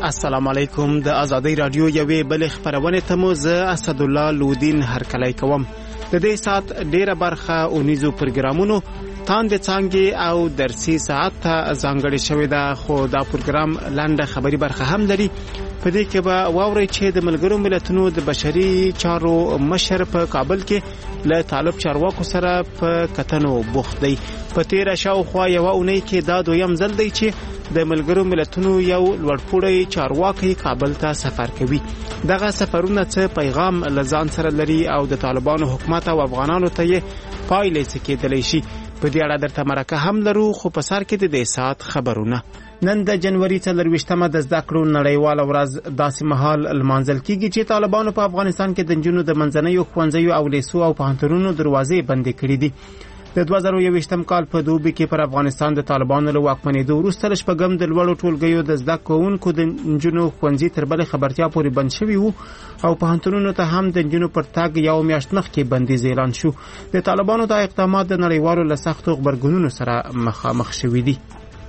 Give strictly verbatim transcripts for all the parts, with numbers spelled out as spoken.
السلام علیکم. د آزادۍ رادیو یوې بلې خبرونه ته مو زه اسد الله لودین هرکلی کوم. د دې سات ډیره برخه اونیزو پروګرامونو تاند څنګه او درسي ساعت ته ځانګړې شوې ده، خو دا پروګرام لنډه خبري برخه هم لري. په دې کې به واورئ چې د ملګرو ملتونو د بشري چارو مشر په کابل کې له طالب چارواکو سره په کتنو بوخت دی. په تیره شاوخوا یوه اونۍ کې دا دویم ځل دی چې د ملګرو ملتونو یو لوړپوړی چارواکي کابل ته سفر کوي. دغه سفرونه څه پیغام لزان سره لري او د طالبانو حکومت او افغانانو ته یې پایلې څه کېدلی شي؟ په دې اړه درته مرکه هم لرو، خو په سر کې د دې ساعت خبرونه. نن د جنوري څلرویشتمه د زده کړو نړیواله ورځ داسې مهال لمانځل کیږي چې طالبانو په افغانستان کې د نجونو د منځنیو ښوونځیو او لیسو او پوهنتونونو دروازې بندې کړې دي. د دوه زره یوویشتم کال په دوبي کې پر افغانستان د طالبانو له واکمنېدو وروسته له شپږم د لوړو ټولګیو د زده کوونکو د نجونو ښوونځي تر بلې خبرتیا پورې بند شوي وو او پوهنتونونو ته هم د نجونو پر تګ یو میاشت مخکې بندیز اعلان شو. د طالبانو دا اقدامات د نړیوالو له سختو غبرګونونو سره مخامخ شوي دي.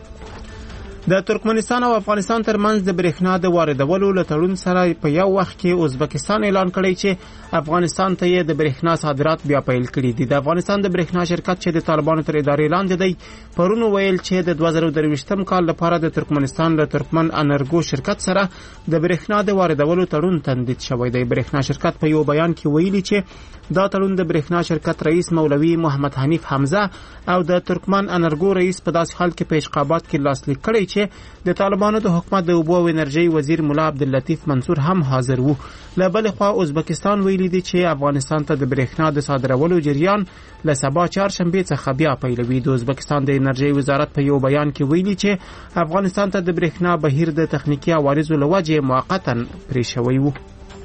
د ترکمنستان او افغانستان ترمنځ د برېښنا د واردولو له تړون سره په یو وخت کې ازبکستان اعلان کړی چې افغانستان ته یې د برېښنا صادرات بیا پیل کړي دي. د افغانستان د برېښنا شرکت چې د طالبانو تر ادارې لاندې دی پرون ویل چې د دوه زره درویشتم کال لپاره د ترکمنستان له ترکمن انرګو شرکت سره د برېښنا د واردولو تړون تمدید شوی دی. برېښنا شرکت په یو بیان کې ویلي چې دا تړون د برېښنا شرکت رئیس مولوي محمد حنیف حمزه او د ترکمن انرګو رئیس په داسې حال کې په اشقابات کې لاسلیک کړی چې د طالبانو د حکومت د اوبو او انرژي وزیر مولا عبداللطیف منصور هم حاضر وو. له بلې خوا ازبکستان ویلي دی چې افغانستان ته د برېښنا د صادرولو جریان له سبا چهارشنبې څخه بیا پیلوي. د ازبکستان د انرژي وزارت په یو بیان کې ویلي چې افغانستان ته د برېښنا بهیر د تخنیکي عوارضو له وجې موقتا پرې شوی وو.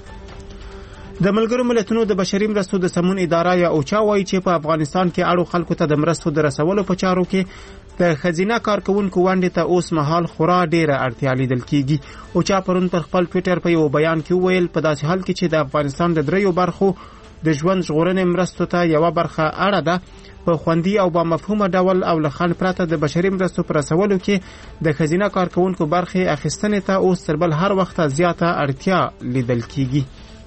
د ملګرو ملتونو د بشري مرستو د سمون اداره یا اوچا وایي چې په افغانستان کې اړو خلکو ته د مرستو د رسولو په چارو کې د خزینه کارکونکو ونډې ته اوس مهال خورا ډیره اړتیا لیدل کیږي. اوچا پرون پر خپل ټویټر په یو بیان کې ویل په داسې حال کې چې د افغانستان د دریو برخو د ژوند ژغورنې مرستو ته یوه برخه اړه ده، په خوندي او با مفهومه ډول او له خنډ پرته د بشري مرستو پر رسولو کې د خزینه کارکونکو برخې اخیستنې ته اوس تر بل هر وخت زیاته اړتیا لیدل کیږي.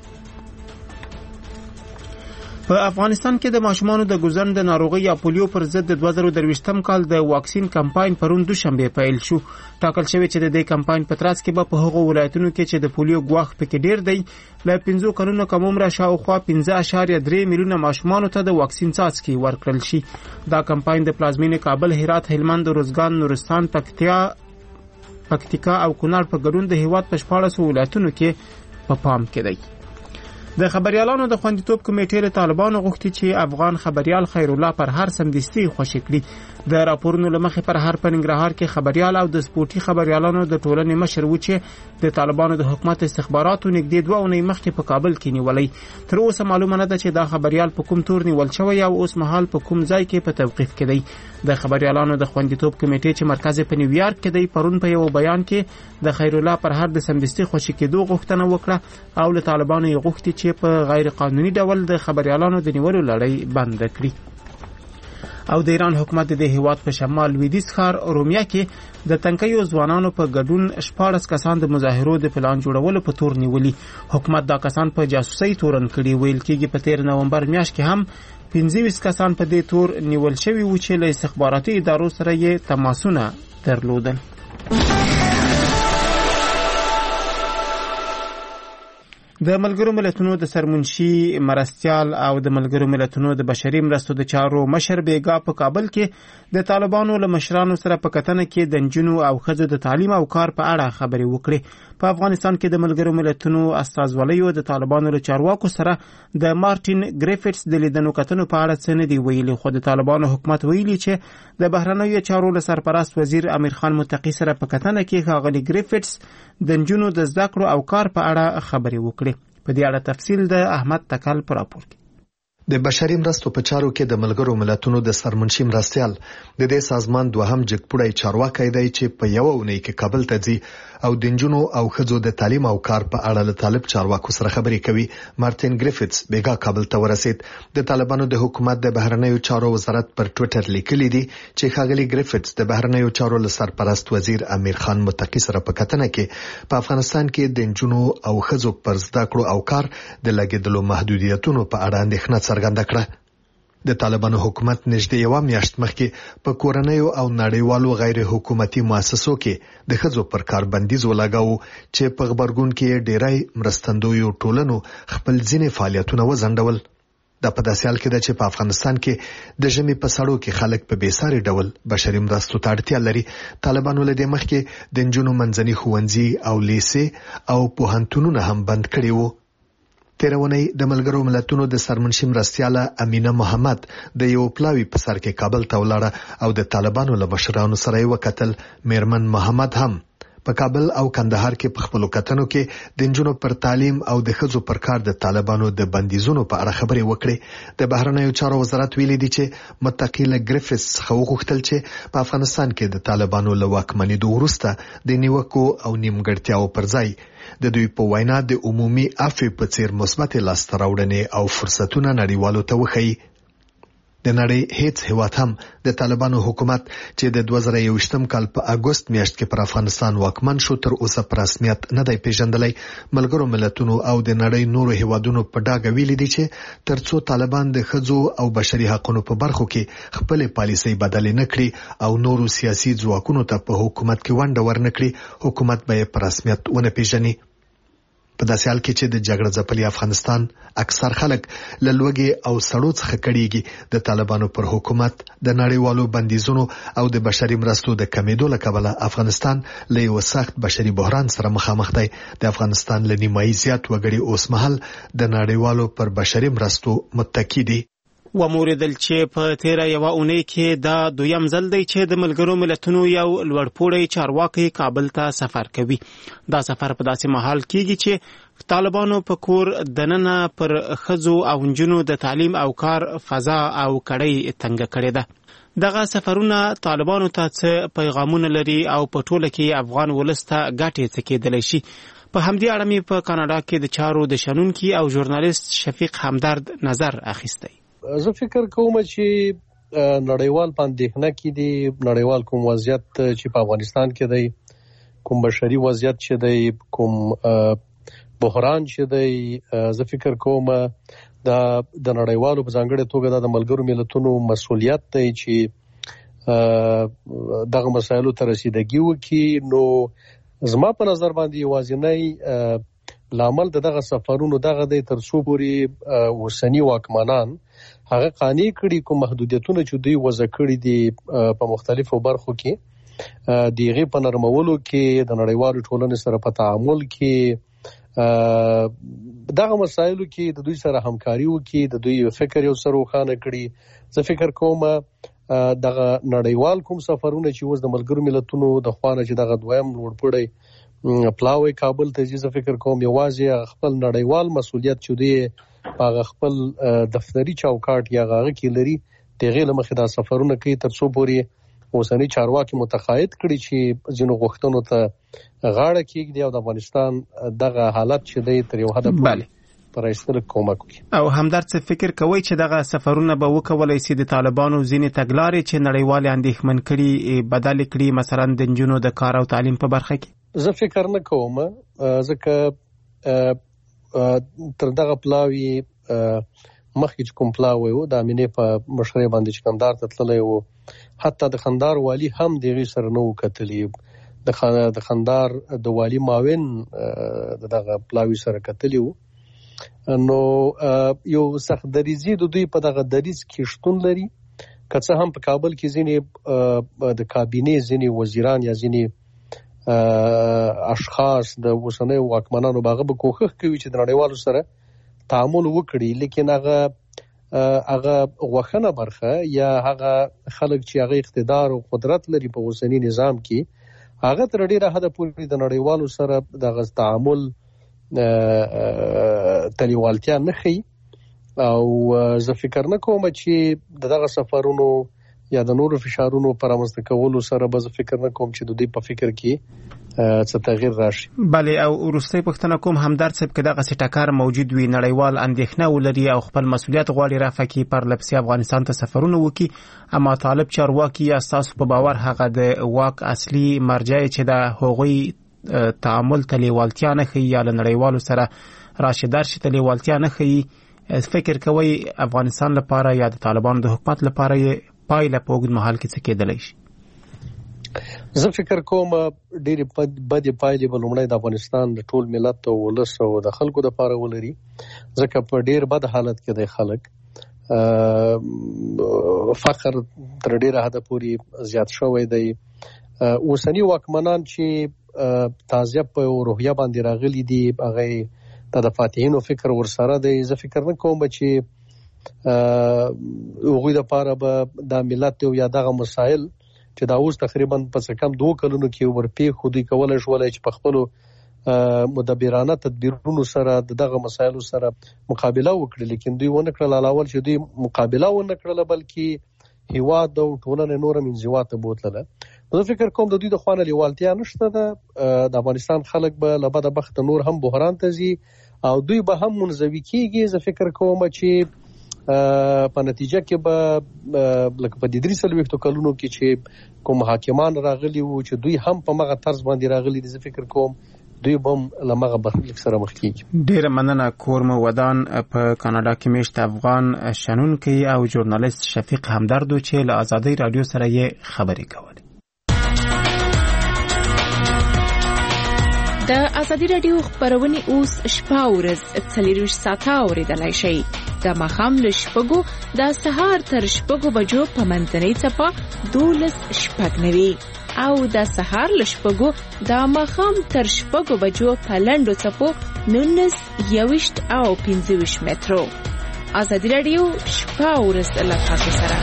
په افغانستان کې د ماشومانو د ګوزن د ناروغي یا پولیو پر ضد د دوه زره درویشتم کال د واکسین کمپاین پرون دوشنبه پیل شو. ټاکل شوی چې د دې کمپاین په ترڅ کې به په هغو ولایتونو کې چې د پولیو ګواښ پکې ډیر دی له پنځو کلونو کم عمره شاوخوا پنځه اعشاریه درې میلیونه ماشومانو ته د واکسین څاڅکي ورکړل شي. دا کمپاین د پلازمینې کابل، هرات، هلمند، روزګان، نورستان، پکتیا پکتیکا او کونړ په ګډون د هیواد په شپاړسو ولایتونو کې په پام کې دی. د خبريالانو د خوندیتوب کمیټې له طالبانو غوښتي چې افغان خبريال خیر الله پر هر سمدستي خوشی کړي. د راپورونو لمخې پر هر په ننګرهار کې خبريال او د سپورتي خبريالانو د ټولنې مشر و چې د طالبانو د حکومت استخباراتو نږدې دوه اونۍ مخکې په کابل کې نیولې. تر اوسه معلومه نه ده چې دا خبريال په کوم تور نیول شوی او اوس مهال په کوم ځای کې په توقیف کې دی. د خبريالانو د خوندیتوب کمیټې چې مرکز په نیویارک کې دی پرون په یو بیان کې د خیر الله پر هر د سمدستي خوشی کېدو غوښتنه وکړه او له طالبانو یې غوښتي چې په غیر قانوني ډول د خبريالانو د نیولو لړۍ بند کړي. او د ایران حکومت د هیواد په شمال لویدیځ ښار رومیا کې د تنکیو ځوانانو په ګډون شپاړس کسان د مظاهرو د پلان جوړولو په تور نیولي. حکومت دا کسان په جاسوسۍ تورن کړي. ویل کېږي په تیر نومبر میاشت کې هم پنځه ویشت کسان په دې تور نیول شوي وو چې له استخباراتي ادارو سره یې تماسونه درلودل. د ملګرو ملتونو د سرمنشي مرستیال او د ملګرو ملتونو د بشري مرستو د چارو مشر بیګا په کابل کې د طالبانو له مشرانو سره په کتنه کې د نجونو او ښځو د تعلیم او کار په اړه خبرې وکړې. په افغانستان کې د ملګرو ملتونو استازولیو د طالبانو له چارواکو سره د مارټین ګریفټس د لیدنو کتنو په اړه څه نه دی ویلي، خو د طالبانو حکومت ویلي چې د بهرنیو چارو له سرپرست وزیر امیر خان متقی سره په کتنه کې ښاغلي ګریفټس د نجونو د زده کړو او کار په اړه خبرې وکړې. په دې اړه تفصیل د احمد تکل پر راپور کې. د بشري مرستو په چارو کې د ملګرو ملتونو د سرمنشي مرستيال د دې سازمان دوهم جګپوړی چارواکي دی چې په یو اونۍ کې کابل ته ځي او د نجونو او ښځو د تعلیم او کار په اړه له طالب چارواکو سره خبرې کوي. مارټین ګریفټس بیګا کابل ته ورسید. د طالبانو د حکومت د بهرنیو چارو وزارت پر ټوئیټر لیکلی دی چې ښاغلي ګریفټس د بهرنیو چارو له سرپرست وزیر امیر خان متقی سره په کتنه کې په افغانستان کې د نجونو او ښځو پر زده کړو او کار د لګیدلو محدودیتونو په اړه اندېښنه څرګنده کړه. د طالبانو حکومت نږدې یو میاشت مخکې په کورنیو او نړیوالو غیر حکومتي مؤسسو کې د ښځو پر کار بندیز ولګاوه چې په خبرګون کې ډیری مرستندویو ټولنو خپل ځینې فعالیتونه وځنډول. دا په داسې حال کې ده چې په افغانستان کې د ژمي په سړو کې خلک په بیساري ډول بشري مرستو ته اړتیا لري. طالبانو له دې مخکې د نجونو منځني ښوونځي او لیسې او پوهنتونونه هم بند کړي وو. تیرونی د ملګرو ملتونو د سرمنشي مرستياله امینه محمد د یو پلاوی په سر کې کابل ته ولاړه او د طالبانو له مشرانو سره یې وکتل. میرمن محمد هم په کابل او کندهار کې په خپلو کتنو کې د نجونو پر تعلیم او د ښځو پر کار د طالبانو د بندیزونو په اړه خبرې وکړې. د بهرنیو چارو وزارت ویلي دی چې متقی له ګریفټس څخه وغوښتل چې په افغانستان کې د طالبانو له واکمنېدو وروسته د نیوکو او نیمګړتیاو پر ځای د دوی په وینا د عمومي عفو په څیر مثبت لاسته راوړنې او فرصتونه نړیوالو ته وښيي. د نړۍ هیڅ هیواد هم د طالبانو حکومت چې د دوه زره یوویشتم کال په اگست میاشت کې پر افغانستان واکمن شو تر اوسه په رسمیت نه دی پیژندلی. ملګرو ملتونو او د نړۍ نورو هیوادونو په ډاګه ویلي دي چې ترڅو طالبان د ښځو او بشري حقوقو په برخو کې خپل پالیسي بدلې نه کړي او نورو سیاسي ځواکونو ته په حکومت کې ونډه ورنکړي، حکومت به په رسمیت ونه پیژني. په داسې حال کې چې د جګړه ځپلي افغانستان اکثر خلک له لوږې او سړو څخه کړيږي، د طالبانو پر حکومت د نړیوالو بندیزونو او د بشري مرستو د کمیدو له کبله افغانستان له یو سخت بشري بحران سره مخامخ دی. د افغانستان له نیمایي زیات وګړي اوس مهال د نړیوالو پر بشري مرستو متکی دي. وموریدل چې په تیره یوه اونۍ کې دا دویم ځل دی چې د ملګرو ملتونو یو لوړپوړی چارواکي کابل ته سفر کوي. دا سفر په داسې مهال کېږي چې طالبانو په کور دننه پر ښځو او نجونو د تعلیم او کار فضا او کړۍ تنګه کړې ده. دغه سفرونه طالبانو ته څه پیغامونه لري او په ټوله کې افغان ولس ته ګټې څه کېدلی شي؟ په همدې اړه مې په کاناډا کې د چارو د شنونکي او ژورنالیست شفیق همدرد نظر اخیستی. زه فکر کوم چې نړیوال پاندېښنه کې دی، نړیوال کوم وضعیت چې په افغانستان کې دی، کوم بشري وضعیت چې دی، کوم بحران چې دی، زه فکر کوم دا د نړیوالو په ځانګړې توګه د ملګرو ملتونو مسؤلیت دی چې دغه مسایلو ته رسیدګي وکړي. نو زما په نظر باندې یوازینی لامل د دغه سفرونو دغه دی ترڅو پورې اوسني واکمنان هغه قانع کړي کوم محدودیتونه چې دوی وضع کړي دي په مختلفو برخو کې، دغه په نرمولو کې، د نړیوالو ټولنې سره په تعامل کې، دغه مسایلو کې د دوی سره همکاري وکړي، د دوی فکر یو سره وخانه کړي. زه فکر کوم دغه نړیوال کوم سفرونه چې اوس د ملګرو ملتونو د خوانه چې دغه دویم لوړپوړی پلاوی کابل ته ځي، زه فکر کوم یوازې خپل نړیوال مسؤلیت چې دی هغه خپل دفتری چوکاټ یا هغه کې لري، دغه لمخې دا سفرونه کوي ترڅو پورې اوسنی چارواکي متقاعد کړي چې ځینو غوښتنو ته غاړه کېږدي او د افغانستان دغه حالت چې دی تر یو حده پورې پر ایستلو کومک وکړي. او همدرد څه فکر کوي چې دغه سفرونه به وکولای شي د طالبانو ځینې تګلارې چې نړیوال اندېښمن کړي بدل کړي، مثلا د نجونو د کار او تعلیم په برخه کې؟ زه فکر نه کوم، ځکه تر دغه پلاوی مخکې چې کوم پلاوی و د امینې په مشرۍ باندې چې کندهار ته تللی و، حتی د کندهار والي هم د هغې سره نه و کتلي. د کندهار د والي معاون د دغه پلاوي سره کتلي و. نو یو سخت دریځي د دوی په دغه دریځ کې شتون لري، که څه هم په کابل کې ځینې د کابینې ځینې وزیران یا ځینې اشخاص د اوسنیو واکمنانو باغه به کوښښ کوي چې د نړیوالو سره تعامل وکړي، لیکن هغه هغه غوښنه برخه یا هغه خلک چې هغه اقتدار او قدرت لري په اوسنی نظام کې، هغه تر ډیره حده پورې د نړیوالو سره دغه تعامل تلیوالتیا نه ښیي. او زه فکر نه کوم چې دغه سفرونو یا د نورو فشارونو پر رامنځته کولو سره به زه فکر نه کوم چې د دوی په فکر کې څه تغییر راشي. بله او وروستۍ پوښتنه کوم همدرد صاحب که دغسې ټکر موجود وي نړیوال اندېښنه ولري او خپل مسؤلیت غواړي رفع کړي پرله پسې افغانستان ته سفرونه وکړي اما طالب چارواکي یا ستاسو په باور هغه د واک اصلي مرجع چې د هغوی تعامل ته لیوالتیا نه ښیي یا له نړیوالو سره راشي درشي ته لیوالتیا نه ښیي فکر کوئ افغانستان لپاره یا د طالبانو د حکومت لپاره یې پایله په اوږد مهال کې څه کېدلی شي؟ زه فکر کوم ډېرې بدې پایلې به لومړی د افغانستان د ټول ملت او ولس او د خلکو دپاره ولري، ځکه په ډېر بد حالت کې دی خلک. فقر تر ډېره حده پورې زیات شوی دی. اوسني واکمنان چې تازه په روحیه باندې راغلي دي هغه د فاتحینو فکر ورسره دی. زه فکر نه کوم چې هغوی دپاره به دا ملت یا دغه مسایل چې دا اوس تقریبا په څه کم دوه کلونو کې ورپېښ دوی کولی شولی چې په خپلو مدبرانه تدبیرونو سره د دغه مسایلو سره مقابله وکړي، لیکن دوی ونه کړل. علاوه چې دوی مقابله ونه کړله بلکې هیواد او ټولنه نوره منزوا ته بوتله. زه فکر کوم د دوی د خوا نه لیوالتیا نشته ده. د افغانستان خلک به له بده بخته نور هم بحران ته ځي او دوی به هم منزوي کېږي. زه فکر کوم چې په نتیجه کې به لکه په دې درې څلوېښتو کلونو کې چې کوم حاکمان راغلي وو چې دوی هم په مغه طرز باندې راغلي دي، زه فکر کوم دوی به هم له مغه برخلیک سره مخ کېږي. ډېره مننه. کورمه ودان په کاناډا کې میشت افغان شنونکی او ژورنالیست شفیق همدردو چې له ازادۍ رادیو سره یې خبرې کولې. د ازادۍ رادیو خپرونې اوس شپه ورځ څلېرویشت ساعته اورېدلی شئ. د ماښام له شپږو د سهار تر شپږو بجو په منځنۍ څپه دولس شپږ نوي او د سهار له شپږو د ماښام تر شپږو بجو په لنډو څپو نولس یوویشت او پنځه ویشت مترو. ازادي رادیو شپه ورځ له تاسو سره.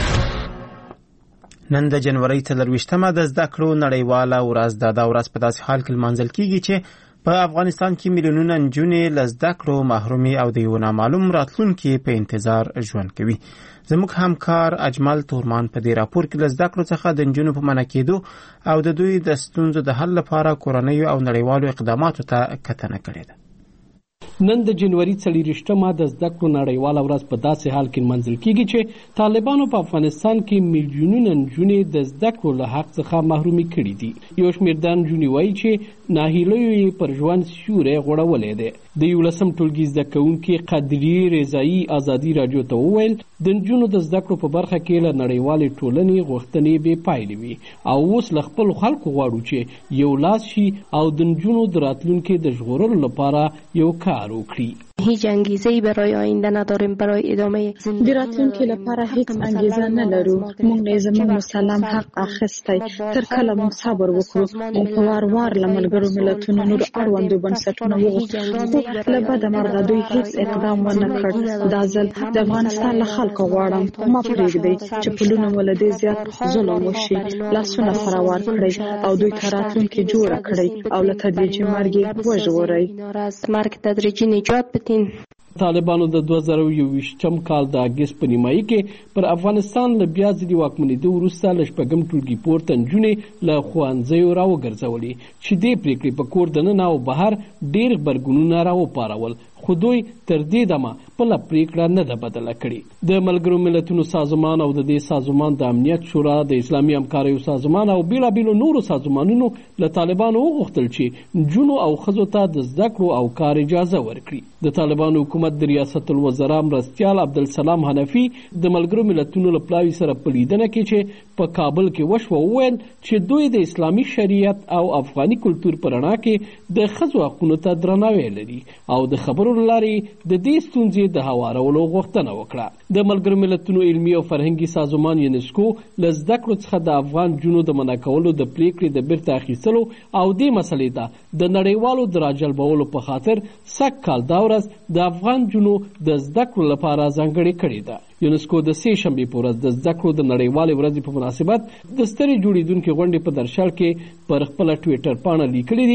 نن د جنوري څلرویشتمه د زده کړو نړیواله ورځ ده. دا ورځ په داسې حال کې لمانځل کیږي چې په افغانستان کې میلیونونه نجونې له زده کړو محرومي او د یو نامعلوم راتلونکي په انتظار ژوند کوي. زموږ همکار اجمل تورمان په دې راپور کې له زده کړو څخه د نجونو په منع کېدو او د دوی د ستونزو د حل لپاره کورنیو او نړیوالو اقداماتو ته کتنه کړې ده. نن د جنوري څلېرویشتمه د زده کړو نړیواله ورځ په داسې حال کې لمانځل کیږي چې طالبانو په افغانستان کې میلیونونه نجونې د زده کړو له حق څخه محرومي کړي دي. یو شمېر دا نجونې وایي چې ناهیلیو یې پر ژوند سیوری غوړولی دی. د یولسم ټولګي زده کوونکي قدرې رضایي ازادي راډیو ته وویل د نجونو د زده کړو په برخه کې له نړیوالې ټولنې غوښتنې بې پایلې وي او اوس له خپلو خلکو غواړو چې یو لاس شي او د نجونو د راتلونکي د ژغورلو لپاره یو کار وکړي. هیچ انگیزه‌ای برای آینده نداریم، برای ادامه زندگی د راتلونکي لپاره هیڅ انګیزه نه لرو. موږ نه زموږ مسلم حق اخیستی، تر کله موږ صبر وکړو. موږ په وار وار له ملګرو ملتونو نور اړوندو بنسټونو وغوښتل، خو له بده مرغه دوی هیڅ اقدام ونه کړ. دا ځل د افغانستان له خلکو غواړم ما پرېږدئ چې پلونه ولدې زیات ظلم وشي، لاسونه سره ورکړئ او دوی ته راتلونکي جوړه کړئ او له تدریجي مرګ یې وژغورئ. مرګ تدریجي نجات بدین. طالبانو د دوه زره یوویشتم کال د اګست په نیمایي کې پر افغانستان له بیا ځلې واکمنېدو وروسته له شپږم ټولګي پورته نجونې له ښوونځیو راوګرځولې چې دې پرېکړې په کور دننه او بهر ډېر غبرګونونه راوپارول، خو دوی تر دې دمه خپله پرېکړه نه ده بدله کړې. د ملګرو ملتونو سازمان او د دې سازمان د امنیت شورا، د اسلامي همکاریو سازمان او بېلابېلو نورو سازمانونو له طالبانو وغوښتل چې نجونو او ښځو ته د زده کړو او کار اجازه ورکړي. د طالبانو حکومت د ریاست الوزرا مرستیال عبدالسلام حنفي د ملګرو ملتونو له پلاوي سره په لیدنه کې چې په کابل کې وشوه وویل چې دوی د اسلامي شریعت او افغاني کلتور په رڼا کې د ښځو حقونو ته درناوی لري او د خبرو له لارې د دې ستونزې د هوارولو غوښتنه وکړه. د ملګرو ملتونو علمي او فرهنګي سازمان یونسکو له زده کړو څخه د افغان جنو د منع کولو د پرېکړې د بیرته اخیستلو او دې مسلې ته د نړیوالو د راجلبولو په خاطر سږ کال دا ورځ د افغان جنو د زده کړو لپاره ځانګړې کړې ده. یونسکو د سې شنبې په ورځ د زده کړو د نړیوالې ورځې په مناسبت د سترې جوړېدونکې غونډې په درشل کې پر خپله ټویټر پاڼه لیکلي دي: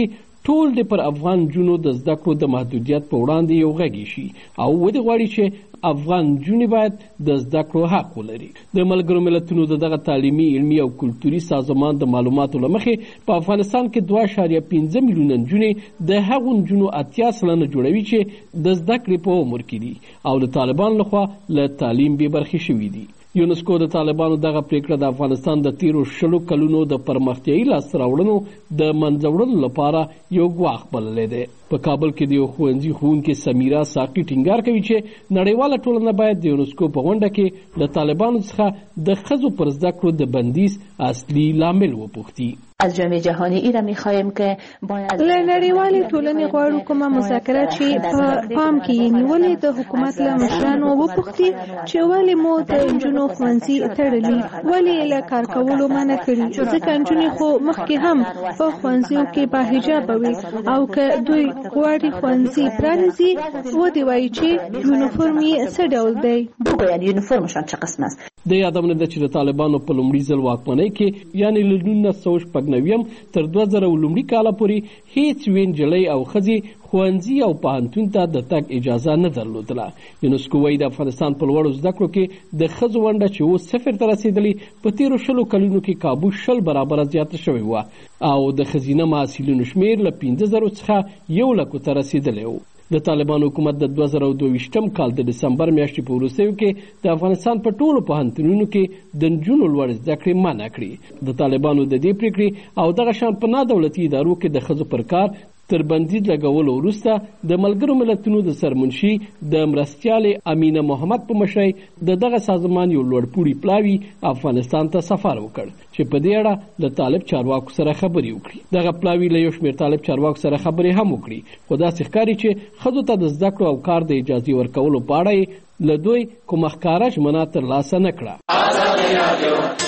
ټول د پر افغان جنو د زده کړو د محدودیت په وړاندې یو غږی شي او ودې غواړي چې افغان جونې باید د زده کړو حق ولري. د ملګرو ملتونو د دغه تعلیمي علمي او کلتوري سازمان د معلوماتو له مخې په افغانستان کې دوه اعشاریه پنځه میلیونه نجونې د هغو نجونو اتیا سلنه جوړوي چې د زده کړې په عمر کې دي او د طالبانو لخوا له تعلیم بې برخې شوي دي. یونسکو د طالبانو دغه پریکړه د افغانستان د تیرو شلو کلونو د پرمختیایي لاسته راوړنو د منځه وړلو لپاره یو ګواښ بللی دی. په کابل کې د یو ښوونځي ښوونکې سمیرا ساقي ټینګار کوي چې نړیواله ټولنه باید د یونسکو په غونډه کې د طالبانو څخه د ښځو پر زده کړو د بندیز اصلي لامل وپوښتي. از جامعه جهانی ایره میخوایم که باید له نړیوالې ټولنې غواړو کومه مذاکره چې په پام کې یې نیولې د حکومت له مشرانو وپوښتي چې ولې مو د نجونو ښوونځي تړلي، ولې له کار کولو منع کړي، ځکه نجونې خو مخکې هم په ښوونځیو کې با حجابه وي او که دوی غواړي ښوونځي پرانیزي ودې وایي چې یونیفورم یې څه ډول دی، بگوید یونیفورمشان چه قسم است. د یادونه ده چې د طالبانو په لومړي ځل واکمنۍ کې یعنې له نولس سوه شپږ نوي تر دوه زره لومړي کاله پورې هیڅ یوې نجلۍ او ښځې ښوونځي او پوهنتون ته د تګ اجازه نه درلودله. یونسکو وایي د افغانستان په لوړو زده کړو کې د ښځو ونډه چې اوس صفر ته رسېدلې په تېرو شلو کلونو کې کابو شل برابره زیاته شوې وه او د ښځینه محصلینو شمېر له پنځه زرو څخه یو لکو ته رسېدلی و. د طالبانو حکومت د دوه زره دوه ویشتم کال د ډسمبر میاشتې په وروستیو کې د افغانستان په ټولو پوهنتونونو کې د نجونو لوړې زده کړې منع کړې. د طالبانو د دې پرېکړې او دغه شان په نا دولتي ادارو کې د ښځو پر کار تر بندیز لګولو وروسته د ملګرو ملتونو د سرمنشي د مرستیالې امینه محمد په مشرۍ د دغه سازمان یو لوړپوړي پلاوي افغانستان ته سفر وکړ چې په دې اړه له طالب چارواکو سره خبرې وکړي. دغه پلاوي له یو شمېر طالب چارواکو سره خبرې هم وکړي، خو داسې ښکاري چې ښځو ته د زده کړو او کار د اجازې ورکولو په اړه یې له دوی کومه ښکاره ژمنه ترلاسه نه کړه.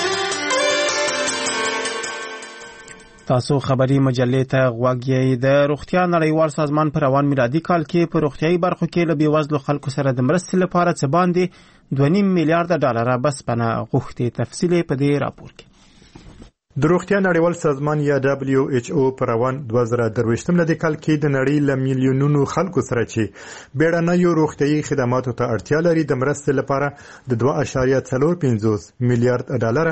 تاسو خبري مجلې ته غوږ یې. د روغتیا نړیوال سازمان په روان میلادي کال کې په روغتیایي برخو کې له بېوزلو خلکو سره د مرستې لپاره څه باندې دوه نیم میلیارډه ډالره بسپنه غوښتې. تفصیل په دې راپور کې. د روغتیا نړیوال سازمان یا دبلیو ایچ او په روان دوه زره درویشتم میلادي کال کې د نړۍ له میلیونونو خلکو سره چې بیړنیو روغتیایي خدماتو ته اړتیا لري د مرستې لپاره د دوه اعشاریه څلور پنځوس میلیارډ ډالره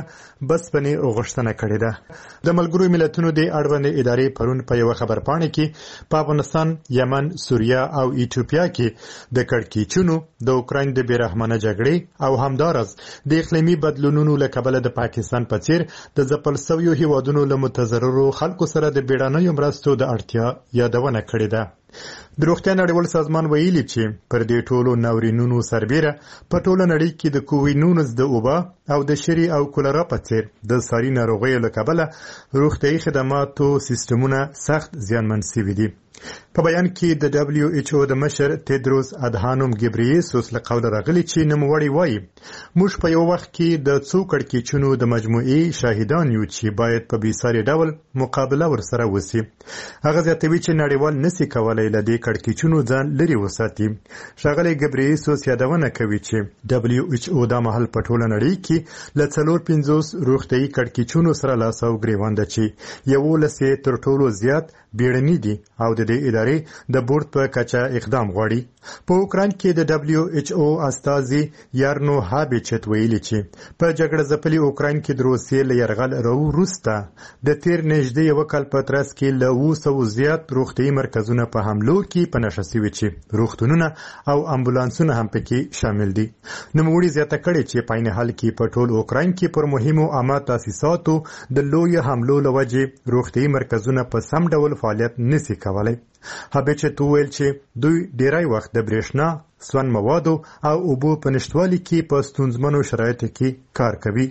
بسپنې غوښتنه کړې ده. د ملګرو ملتونو د اړوندې ادارې پرون په یوه خبرپاڼه کې په افغانستان، یمن، سوریه او ایتوپیا کې د کړکېچونو، د اوکراین د بېرحمانه جګړې او همدارس د اقلیمي بدلونونو له کبله د پاکستان په څیر د ځپل سویو هیوادونو له متضررو خلکو سره د بیړنیو مرستو د اړتیا یادونه کړې ده. د روغتیا نړیوال سازمان ویلي چې پر دې ټولو ناورینونو سربیره په ټوله نړۍ کې د کووډ نولس د وبا او د شری او کولرا په څیر د ساري ناروغیو له کبله روغتیایي خدماتو سیستمونه سخت زیانمن شوي دي. په بیان کې د دبلیو ایچ او د مشر تیدروس ادهانوم ګبرییسوس له قوله راغلي چې نوموړی وایي موږ په یو وخت کې د څو کړکېچونو د مجموعې شاهدان یو چې باید په بېساري ډول مقابله ورسره وسي. هغه زیاتوي چې نړیوال نسي کولی له دې کړکېچونو ځان لرې وساتي. ښاغلی ګبرییسوس یادونه کوي چې دبلیو ایچ او دا مهال په ټوله نړۍ کې له څلور پنځوس روغتیایي کړکېچونو سره لاس او ګرېوان ده چې یولس یې تر ټولو زیات بیړني دي او د دې ادارې د بورډ په کچه اقدام غواړي. په اوکراین کې د دبلیو ایچ او استازي یارنو هابیچت ویلي چې په جګړه ځپلي اوکراین کې د روسیې له یرغل وروسته د تیر نږدې یو کال په ترڅ کې له اوه سوو زیات روغتیایي مرکزونه په حملو کې په نښه شوي چې روغتونونه او امبولانسونه هم پکې شامل دي. نوموړي زیاته کړې چې په عین حال کې په ټول اوکراین کې پر مهمو عامه تاسیساتو د لوی حملو له وجې روغتیایي مرکزونه په سم ډول فعالیت نشي کولای. هابیچت وویل چې دوی ډیری وخت د برېښنا، سون موادو او اوبو په نشتوالي کې په ستونزمنو شرایطو کې کار کوي.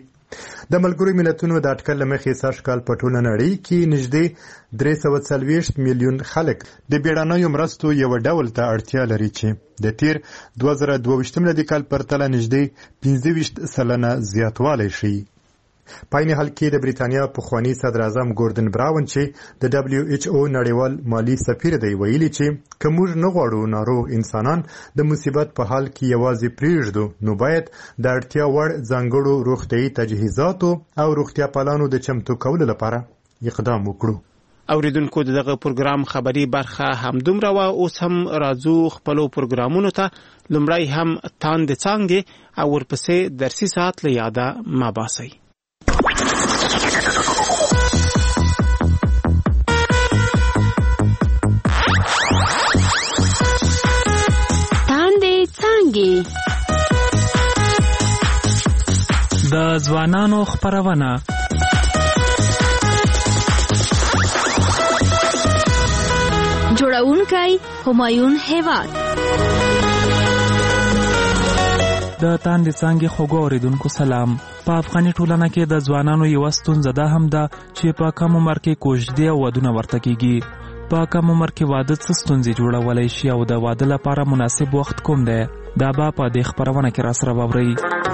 د ملګرو ملتونو د اټکل له مخې سږ کال په ټوله نړۍ کې نږدې درې سوه څلوېښت میلیون خلک د بیړنیو مرستو یو ډول ته اړتیا لري چې د تیر دوه زره دوه ویشتم میلادي کال پرتله نږدې پنځه ویشت سلنه زیاتوالی ښیي. په عین حال کې د بریتانیا پخوانی صدر اعظم ګوردن براون چې د دبلیو ایچ او نړیوال مالی سفیر دی ویلي چې که موږ نه غواړو ناروغ انسانان د مصیبت په حال کې یوازې پرېږدو نو باید د اړتیا وړ ځانګړو روغتیایي تجهیزاتو او روغتیا پالانو د چمتو کولو لپاره اقدام وکړو. اوریدونکو دغه پروګرام خبري برخه همدومره وا اوس هم راځو خپل پروګرامونو ته لمړی هم تاند څنګه او ورپسې درسي ساعت له یاده ما باسي تاند څنګه د ځوانانو خبرونه جوړونکی همایون هیواد د تاندې څنګه خوګو اوریدونکو سلام. په افغاني ټولنه کې د ځوانانو یو ستونزه ده هم ده چې په کم عمر کې کوژدې او ودونه ورته کیږي. په کم عمر کې واده څه ستونزې جوړولای شي او د واده لپاره مناسب وخت کوم دی؟ دا به په دې خبرونه کې را سره واورئ.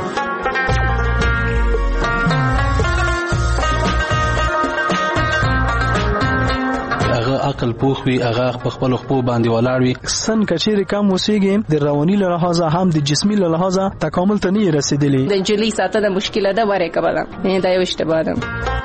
عقل پوخ وي، هغه په خپل خپل باندې ولاړ وي. سن کچېر کم وسیږي د رواني له لحاظه هم د جسمي له لحاظه تکامل ته نه رسیدلی. د جلی ساتنه مشکله ده وره کبله نه دا یو اشتباه ده.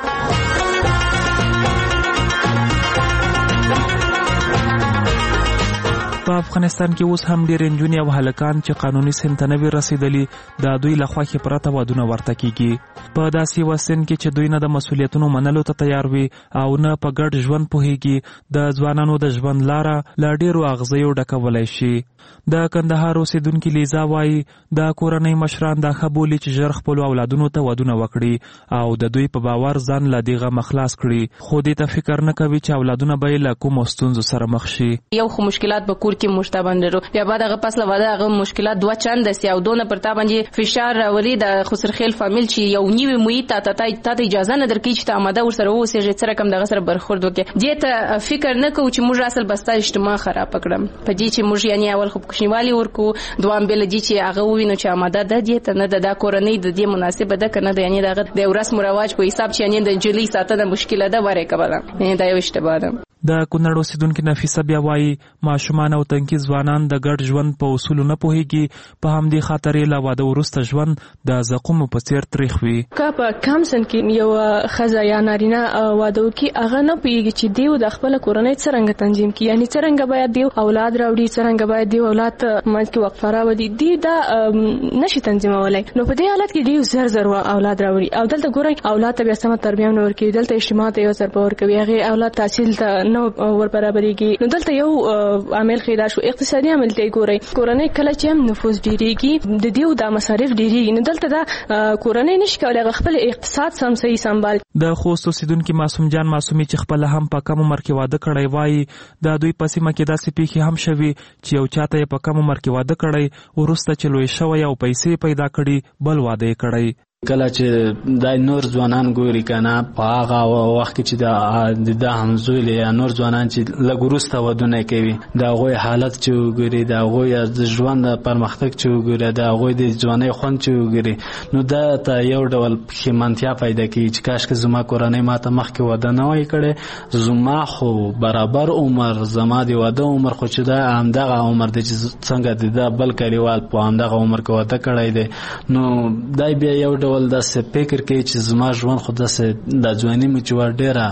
په افغانستان کې اوس هم ډېر نجونې او هلکان چې قانوني سن ته نه وي رسیدلي د دوی له خوا پرته ودونه ورته کیږي. په داسې یوه سن کې چې دوی نه د مسؤلیتونو منلو ته تیار وي او نه په ګډ ژوند پوهیږي، د ځوانانو د ژوند لاره له ډېرو اغزیو ډکولی شي. د کندهار اوسیدونکي لیزا وایي د کورنۍ مشران دا ښه بولي چې ژر خپلو اولادونو ته ودونه وکړي او د دوی په باور ځان له دې غمه خلاص کړي، خو دې ته فکر نه کوي چې اولادونه به یې له کومو ستونزو سره مخ شي. یو خو مشکلات به کور کې مشته باندې بیا بعد هغه پس له واده هغه مشکلات دوه چند دي او دونه پر تا باندې فشار راولي د خسرخیل فامیل چې یو نیوي محیط ته ته اجازه نه درکې چې ته آماده ورسره اوسېږې څه رقم دغه سره برخورد وکړې. دې ته فکر نه کوو چې موږ اصل بستا اجتماع خراب کړم په دې چې موږ یعنی اول خو کوشنیوالي ورکو دوام بل دي چې هغه وینو چې آماده ده دې ته نه د کورنۍ د دې مناسبه ده کنه د یعنی دغه د رسم او رواج په حساب چې یعنی د جلی ساتنه مشکله ده وره کبله نه دا یو اشتباه ده. د کونړ اوسیدونکي نفیسه بیا وایي ماشومان او تنکي ځوانان د ګډ ژوند په اصولو نه پوهیږي، په همدې خاطر یې له واده وروسته ژوند د زقومو په څیر تریخ وي. که په کم سن کې یو ښځه یا نارینه واده وکړي هغه نه پوهیږي چې دیو د خپله کورنۍ څرنګه تنظیم کړي، یعنې څرنګه باید دیو اولاد راوړي، څرنګه باید دیو اولاد ته منځ کې وقفه راولي، دی دا نشي تنظیمولی. نو په دې حالت کې دیو زر زر اولاد راوړي او دلته ګورئ اولاد ته بیا سمه تربیه نه ورکوي، دلته اجتماع ته یو ضربه ورکوي، هغې اولاد تحصیل ته نو ور برابرېږي. نو دلته یو عامل خیدا شو اقتصادي عامل ته ګورئ، کورنۍ کله چې هم نفوذ ډېرېږي د دیو دا مصارف ډېرېږي، نو دلته دا کورنۍ نشي کولی هغه خپل اقتصاد سم صحیح سنبال. د خوست اوسیدونکي معصوم جان معصومي چې خپله هم په کم عمر کې واده کړی وایي د دوی په سیمه کې داسې پیښې هم شوي چې یو چاته یې په کم عمر کې واده کړی، وروسته چې لوی شوی او پیسې پیدا کړي بل واده یې کړی. کله چې د نور ځوانان ګوري کنه په هغه وخت کې چې د د همزوی یا نور ځوانان چې لګورسته ودونه کوي د هغوی حالت چې وګوري، د هغوی د ژوند پرمختګ چې وګوري، د هغوی د ځوانۍ خوند چې وګوري، نو دا ته یو ډول پښیمانتیا پیدا کوي چې کاشکې زما کورنۍ ماته مخکې واده نه وای کړی، زما خو برابر عمر زما د واده عمر خو چې دا همدغه عمر دی چې څنګه د بل کلیوال په همدغه عمر کې واده کړی دی. نو دا بیا یو ډول ول داسې فکر کوي چې زما ژوند خو داسې د ځوانۍ مې چې ور ډېره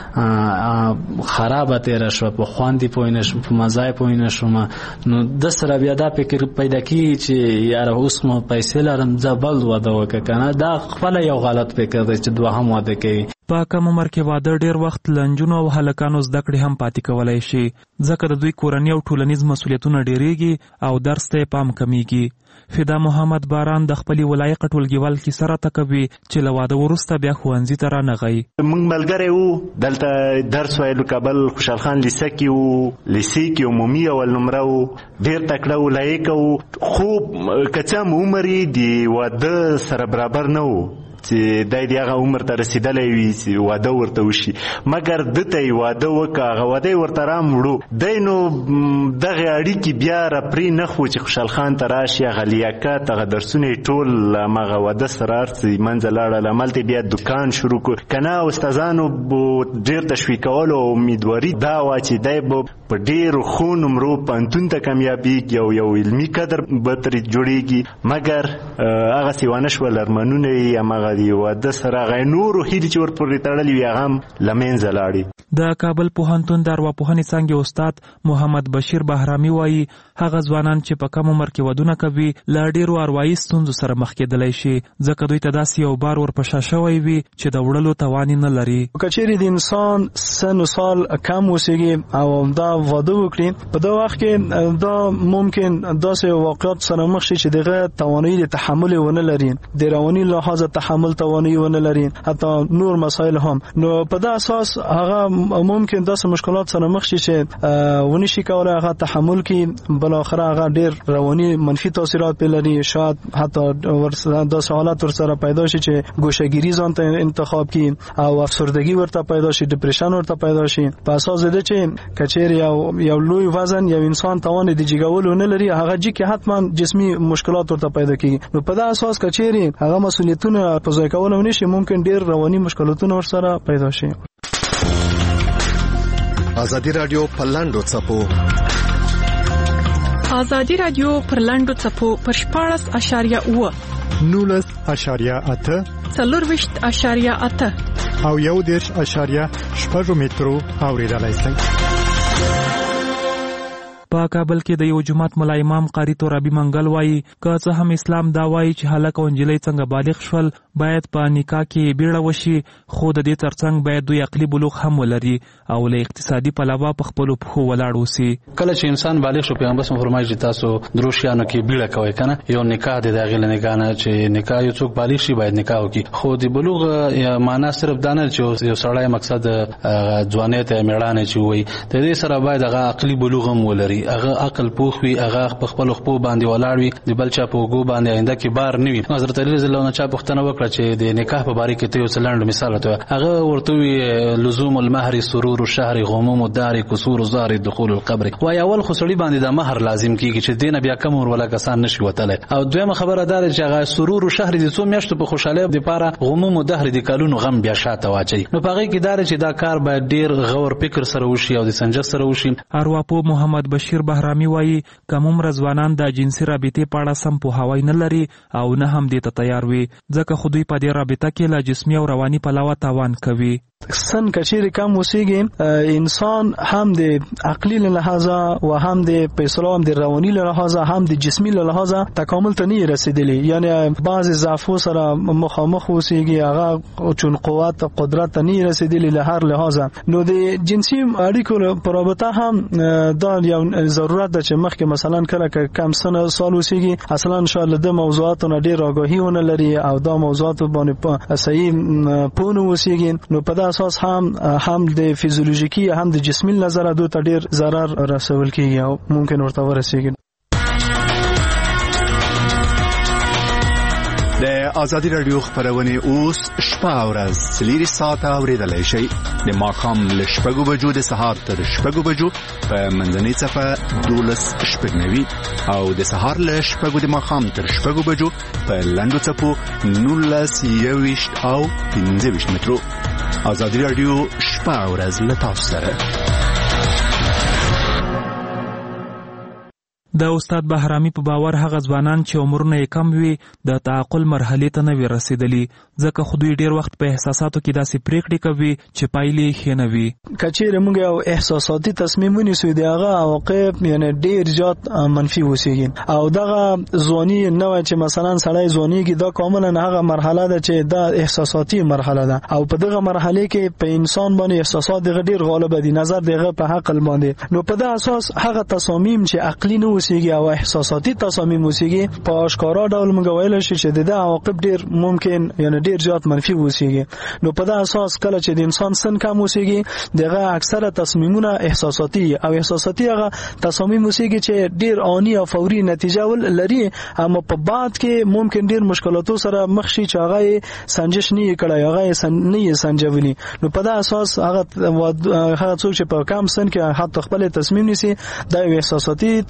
خرابه تېره شوه، په خوند یې پوه نه شوم، په مزه یې پوه نه شوم. نو ده سره بیا دا فکر پیدا کېږي چې یاره اوس مو پیسې لرم زه بل واده وکړه که نه. دا خپله یو غلط فکر دی چې دوهم واده کوي. په کم عمر کې واده ډېر وخت له نجونو او هلکانو زده کړې هم پاتې کولی شي، ځکه د دوی کورني او ټولنیز مسؤلیتونه ډېرېږي او درس ته یې پام کمیږي. فدا محمد باران د خپلې ولایق ټولګیوال کیسه راته کوي چې له واده وروسته بیا ښوونځي ته رانغی. موږ ملګری وو، دلته درس ویلو کابل خوشحال خان لیسه کې وو، لیسې کې عمومي اول نمره وو، ډېر تکړه وو، لایق وو، خو که څه هم عمر یې د واده سره برابر نه وو چې دای د هغه عمر ته رسېدلی وي چې واده ورته وشي، مګر ده ته یې واده وکړه، هغه واده یې ورته راموړو. دی نو دغې اړیکې بیا راپرې نه خو چې خوشحال خان ته راشي، هغه لیاقت هغه درسونه یې ټول همغه واده سره هر څه منځه لاړل. هملته بیا دوکان شروع کړو، که نه استادانو ډېر تشویقولو او امیدواري دا وه چې دی به په ډېرو ښو نمرو پوهنتون ته کامیابېږي او یو علمي قدر به ترې جوړېږي، مګر هغسې ونه شول. ارمانونه یې همغه دی واده سره غي نور هیڅ چې ور پورې تړلې وي هغه لمنځه لاړي. د کابل پوهنتون د ارواپوهنې څانګې استاد محمد بشیر بهرامي وایي هغه ځوانان چې په کم عمر کې ودونه کوي له ډېرو اروايي ستونزو سره مخ کېدلی شي ځکه دوی ته داسې یو بار ورپشا شوی وي چې د وړلو توان نه لري. که چیرې د انسان سن و سال کم اوسېږي او دا واده وکړي په دا وخت کې دا ممکن داسې واقعات سره مخ شي چې دغه توانایي د تحمل ونه لري، د رواني لحاظ تحمل توانایي ونه لري، حتی نور مسایل هم. نو په دا اساس هغه ممکن داسې مشکلات سره مخ شي چې ونی شي کولای هغه تحمل کړي، بل اخر هغه ډېر رواني منفي تاثیرات په لري، شاید حتی داسې حالات ورسره پیدا شي چې ګوشهګیری ځان ته انتخاب کړي او افسردگی ورته پیدا شي، ډیپریشن ورته پیدا شي. په اساس د چې کچیر یو یو لوی وزن یو انسان توان د جګولو نه لري هغه چې کې حتما جسمي مشکلات ورته پیدا کیږي. نو په دا اساس کچیر هغه مسؤلیتونه په ځای کول ونشي ممکن ډېر رواني مشکلاتونه ورسره پیدا شي. ازادي رادیو پرلاندو چپو ازادي رادیو پرلاندو چپو پر شپاړس اشاریه اوه نولس اشاریه اته څلورویشت اشاریه اته او یو دېرش اشاریه شپږ مترو اوریدلای شئ. په کابل کې د یو جماعت ملا امام قاری ترابي منګل وایي که څه هم اسلام دا وایي چې هلک او نجلۍ څنګه بالغ شول باید په نکاح کې بیړه وشي، خو د دې ترڅنګ باید دوی عقلي بلوغ هم ولري او له اقتصادي پلوه په خپلو پښو ولاړ اوسي. کله چې انسان بالغ شو پیغمبر صلی الله علیه وسلم فرمایي چې تاسو درو شیانو کې بیړه کوئ کنه، یو نکاح دی د هغې له نکاح نه چې نکاح یو څوک بالغ شي باید نکاح وکړي، خو د بلوغ معنا صرف دا نه چې یو سړی مقصد ځوانۍ ته میړانه چې وایي د دې سره باید هغه عقلي بلوغ هم ولري، هغه عقل پوخ وي، هغه په خپل خپل باندې ولاړ وي، د بل چا په وګو باندې آینده کې بار نه وي. حضرت علی رضی الله عنه چا پوښتنه وکړه چې د نکاح په باره کې ته یو څلند مثال ته هغه ورته وی لزوم المهر سرور الشهر غموم الدار كسور الزار دخول القبر. وای اول خو سړي باندې د مہر لازم کیږي چې دینه بیا کم ور ولا کسان نشي وتله، او دویمه خبره دا چې هغه سرور الشهر د څو میاشتو په خوشاله د پاره غموم الدهر د کالونو غم بیا شاته واچي. نو په هغه کې دا چې دا کار باید ډیر غور فکر سره وشي او د سنجش سره وشي. ارواپو محمد بشیر بهرامي وایي کوم عمر ځوانان د جنسي رابطې په اړه سم پوهاوی نه لري او نه هم دې ته تیار وي ځکه خو دوی په دې رابطه کې له جسمي او رواني پلوه تاوان کوي. سن کچیر کم وسیږي انسان هم د عقلی له لحاظه او هم د پیسو هم د رواني له لحاظه هم د جسمي له لحاظه تکامل ته نه رسیدلی، یعنی بعض ضعفو سره مخامخ وسیږي هغه چون قوت قدرت نه رسیدلی له هر لحاظه. نو د جنسي اړیکو په رابطه هم دا یو ضرورت ده چې مخکې مثلا کله کم سن سال وسیږي اصلا ان شاء الله د موضوعاتو ډیر آگاهی ونه لري او دا موضوعات باندې صحیح پونه وسیږي. نو په اساس هم هم د فیزیولوژیکی هم د جسمي نظر دوه ته ډیر ضرر رسول کیږي او ممکن ورته ورسیږي. د ازادي رادیو خبرونه اوس شپه او ورځ سلیری ساعت اوریدلای شي د ماقام له شپږو بجو د سهار تر شپږو بجو په منځنۍ صفه دولس شپږنوي او د سهار له شپږو د ماقام تر شپږو بجو په لاندو صفو نولس یويشت او پنځه ویشت مترو. ازادي رادیو شپه او ورځ له تاسو سره. د استاد بهرامي په باور هغه ځوانان چې عمرونه یې کم وي د تعقل مرحلې ته نه وي رسیدلي ځکه خو دوی ډیر وخت په احساساتو کې داسې پریکړې کوي چې پایلې یې ښې نه وي. که چیرې موږ یو احساساتي تصمیم ونیسو د هغه عواقب یعنی ډیر زیات منفي وسیږي او دغه ځواني نه وای چې مثلا سړی ځوانيږي دا کاملا هغه مرحله ده چې دا احساساتي مرحله ده او په دغه مرحله کې په انسان باندې احساسات دغه ډیر غالب دي، نظر دغه په عقل باندې. نو په دغه اساس هغه تصامیم چې عقلي نه وسیږي او احساساتي تصامیم وسیږي په اشکارا ډول موږ ویل شي چې د عواقب ډیر ممکن یعنی ډیر زیات منفي وسیږي. نو په دا اساس کله چې د انسان سن کم وسیږي دغه اکثره تصمیمونه احساساتي او احساساتي هغه تصامیم وسیږي چې ډیر آنی او فوري نتیجه ول لري، اما په بعد کې ممکن ډیر مشکلاتو سره مخ شي چې هغه سنجش نه کړي، هغه سن نه سنجولي. نو په دا اساس هغه هغه څوک چې په کم سن کې حتی خپل تصمیم نیسي دا یو احساساتي تصمیم ده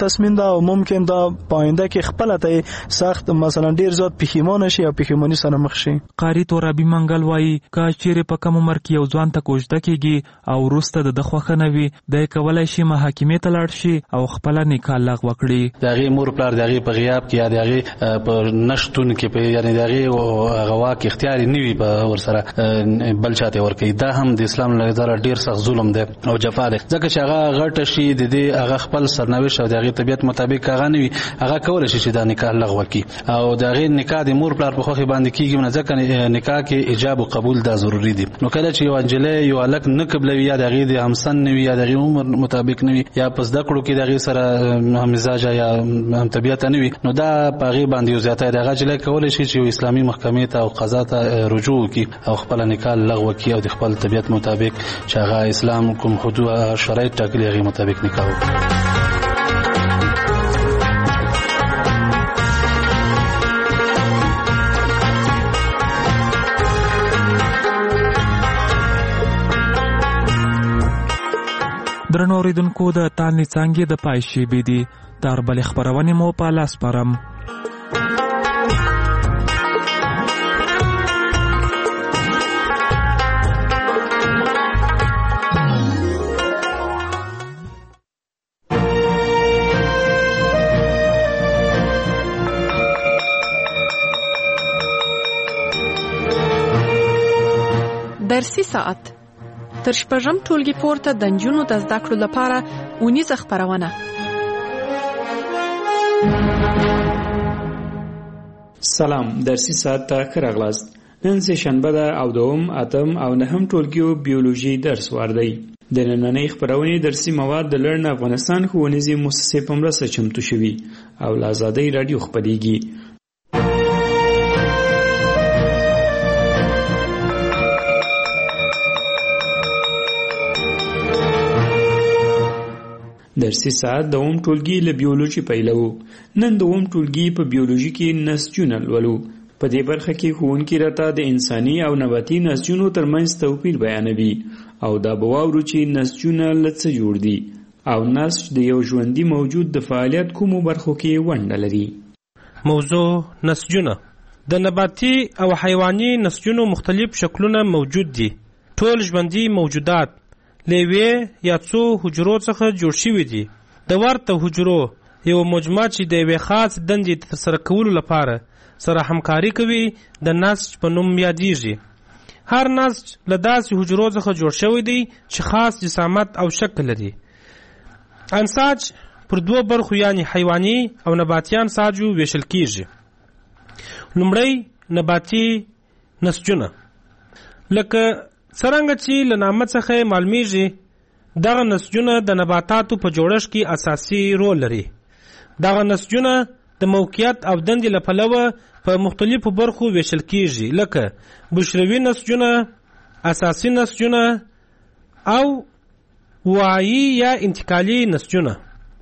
او ممکن دا پاینده کې خپل ته سخت مثلا ډیر زیات پښیمانه شي او پښیمانی سره مخ شي. قاری تورابي منګل وایي کا چیرې په کم عمر کې یو ځوان ته کوژده کیږي او وروسته د خوخه نه وي د کولای شي محاکمې ته لاړ شي او خپل نکاح لغوه کړي. دغه مور پلار دغه په غیاب کې یا دغه په نشټون کې په یعنی دغه غوا کې اختیاري نیوي په ورسره بل چاته ورکي. دا هم د اسلام له نظر ډیر سخت ظلم دی او جفا دی ځکه چې هغه غټ شي د دې هغه خپل سرنوشت او دغه طبيعت مطابق هغه نیوي هغه کول شي چې دا نکاح لغوه کړي او دغه نکاح د مور پلار په خوخي باندې کیږي نه ځکه نکاح کې ایجاب او قبول دا ضروری دی. نو کله چې یو انجلې یو الک نه قبلوي یا دغه د همسن نیوي یا دغه عمر مطابق نیوي یا پس د کړو کې دغه سره هم مزاج یا هم طبيعت نیوي نو دا پاغي باندې زیاته دغه جلې کول شي چې اسلامي محکمې ته او قضا ته رجوع وکړي او خپل نکاح لغوه کړي او د خپل طبيعت مطابق چې هغه اسلام کوم حدود شرایط ټاکلي هغه مطابق نکاح وکړي. درنو اوریدونکو د تانې څانګې د پای شیبې دي تر بلې خپرونې مو په لاس سپارم. درسي ساعت تر شپږم ټولګي پورته د نجونو د زده کړو لپاره اونیزه خپرونه. سلام، درسي ساعت ته ښه راغلاست. نن سه شنبه ده او دوم اتم او نهم ټولګیو بیولوژي درس واردی. د نننۍ خپرونې درسي مواد د لړن افغانستان ښوونیزې مؤسسې په مرسته چمتو شوي او له آزادۍ رادیو خپرېږي. درسي ساعت د اوم ټولګي له بیولوژي پیلو. نن د اوم ټولګي په بیولوژي کې نسجونه لولو. په دې برخه کې ښوونکي راته د انساني او نباتي نسجونو ترمنځ توپیر بیانوي او دا به واورو چې نسجونه له څه جوړ دي او نسج د یو ژوندي موجود د فعالیت کومو برخو کې ونډه لري. موضوع نسجونه. د نباتي او حیواني نسجونو مختلف شکلونه موجود دي. ټول ژوندي موجودات لیوې یا څو حجرو څخه جوړ شوي دي. د ورته حجرو یو مجموعه چې د یوې خاص دندې ترسره کولو لپاره سره همکاري کوي د نسج په نوم یادیږي. هر نسج له داسې حجرو څخه جوړ شوی دی چې خاص جسامت او شکل لري. انساج پر دوه برخو یعنی حیواني او نباتي انساجو ویشل کیږي. لومړی نباتي نسجونه لکه څرنګه چې له نامه څخه معلومیږي دغه نسجونه د نباتاتو په جوړښت کې اساسي رول لري. دغه نسجونه د موقعیت او دندې له پلوه په مختلفو برخو ویشل کیږي لکه بشروي نسجونه، اساسي نسجونه او وعي یا انتقالي نسجونه.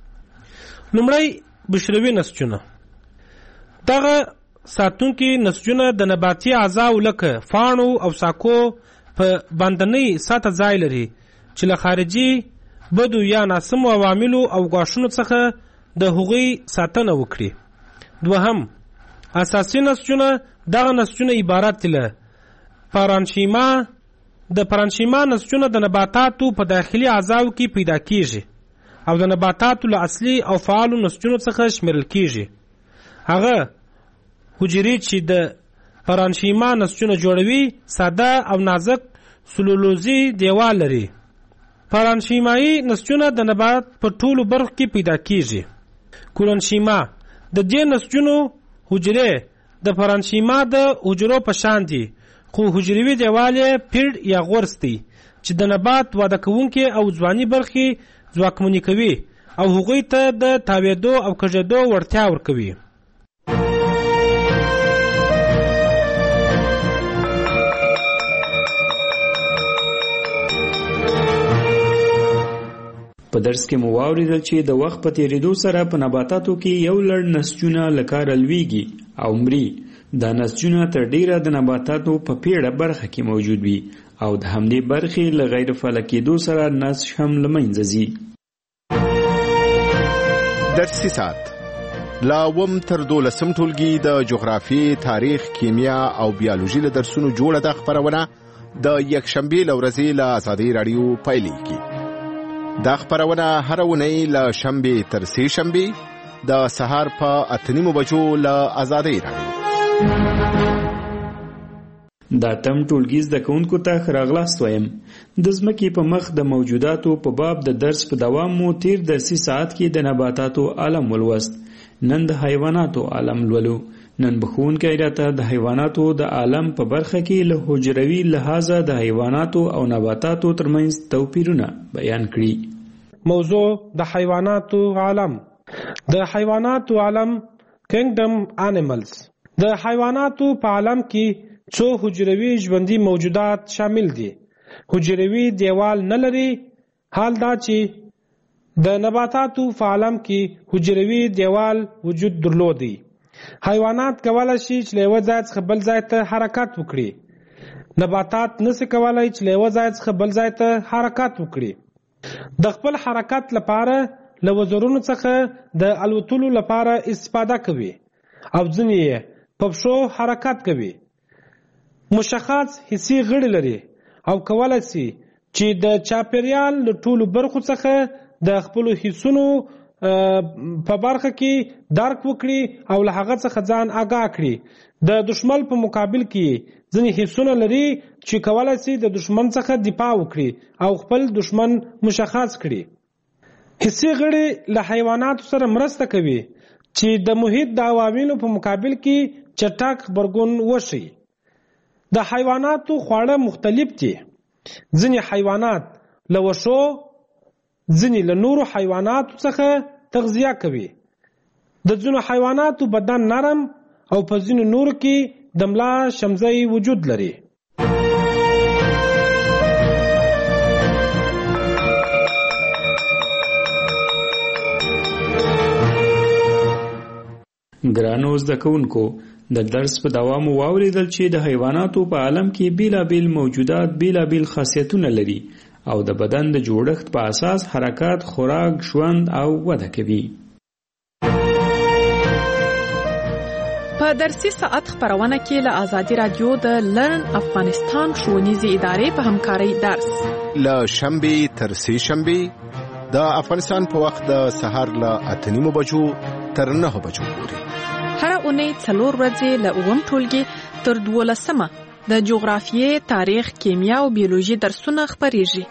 لومړی بشروي نسجونه. دغه ساتونکي نسجونه د نباتي اعضاو لکه فاڼو او ساکو په باندنۍ سطح ځای لري چې له خارجي بدو یا ناسمو عواملو او غاښونو څخه د هغوی ساتنه وکړي. دوهم اساسي نسجونه. دغه نسجونه عبارت له پارانشیما. د پارانشیما نسجونه د نباتاتو په داخلي اعضاو کې پیدا کیږي او د نباتاتو له اصلي او فعالو نسجونو څخه شمیرل کیږي. هغه حجرې چې د پارانشیما نسجونه جوړوي ساده او نازک سلولوزي دیوال لري. پارانشیمایي نسجونه د نبات په ټولو برخو کې پیدا کیږي. کولونشیما. د دې نسجونو حجرې د پارانشیما د حجرو په شان دي خو حجروي دیوال یې پیړ یا غورس دی چې د نبات واده کوونکي او ځواني برخې ځواکمنې کوي او هغوی ته د تاویدو او کږېدو وړتیا ورکوي. په درس کې مو واوریدل چې د وخت په تیریدو سره په نباتاتو کې یو لړ نسجونه له کاره لویږي او مري. دا نسجونه تر ډیره د نباتاتو په پیړه برخه کې موجود وي او د همدې برخې له غیر فعال کېدو سره نسج هم له منځه ځي. درسي ساعت لا وم تر دولسم ټولګي د جغرافي، تاریخ، کیمیا او بیولوژي له درسونو جوړه د خبرونه د یکشنبه لورځي له آزادۍ رادیو پایلیږي. دا خبرونه هر ونی له شنبه تر سه شنبه د سهار په اتنیمو بجو له آزادۍ رادیو. دا تم ټولګي زده کوونکو ته ښه راغلاست وایم. د ځمکې په مخ د موجوداتو په باب د درس په دوام مو تیر درسي ساعت کې د نباتاتو عالم ولوست. نن د حیواناتو عالم لولو. نن بخونکی راته د حیواناتو د عالم په برخه کې له حجروي لحاظه د حیواناتو او نباتاتو ترمنځ توپیرونه بیان کړي. موضوع د حیواناتو عالم. د حیواناتو عالم کینګډم انیملز. د حیواناتو په عالم کې څو حجروي ژوندي موجودات شامل دي. حجروي دیوال نه لري. حال دا چې د نباتاتو په عالم کې حجروي دیوال وجود درلودي. حیوانات کولای شي چې له یو ځای څخه بل ځای ته حرکت وکړي. نباتات نشي کولای چې له یو ځای څخه بل ځای ته حرکت وکړي. د خپل حرکت لپاره له وزرونو څخه د الوتلو لپاره استفاده کوي او ځینې په پښو حرکت کوي. مشخص حسي غړي لري او کولای شي چې د چاپیریال له ټولو برخو څخه د خپل حسونو په برخه کې درک وکړي او له هغه څخه ځان آگاه کړي. د دشمن په مقابل کې ځینې حسونه لري چې کولای شي د دشمن څخه دفاع وکړي او خپل دشمن مشخص کړي. حسي غړي له حیواناتو سره مرسته کوي چې د محیط د عواملو په مقابل کې چټک غبرګون وشي. د حیواناتو خواړه مختلف دي. ځینې حیوانات له وښو، ځینې له نورو حیواناتو څخه تغذیه کوي. د ځینو حیواناتو بدن نرم او په ځینو نورو کې د ملا شمزۍ وجود لري. ګرانو زده کوونکو، د درس په دوام واوریدل چې د حیواناتو په عالم کې بیلابیل موجودات بیلابیل خاصیتونه لري او د بدن د جوړښت په اساس حرکات، خوراک، ژوند او وده کوي. په درسي ساعت خبرونه کې له آزادي رادیو د لرن افغانستان ښوونیزې ادارې په همکارۍ درس له شنبه تر سه شنبه د افغانستان په وخت د سهار له اتنیمو بجو تر نهه بجو پورې. هر اونۍ څلور ورځې له اووم ټولګي تر دولسمه د جغرافیې، تاریخ، کیمیا او بیولوژي درسونه خپریږي.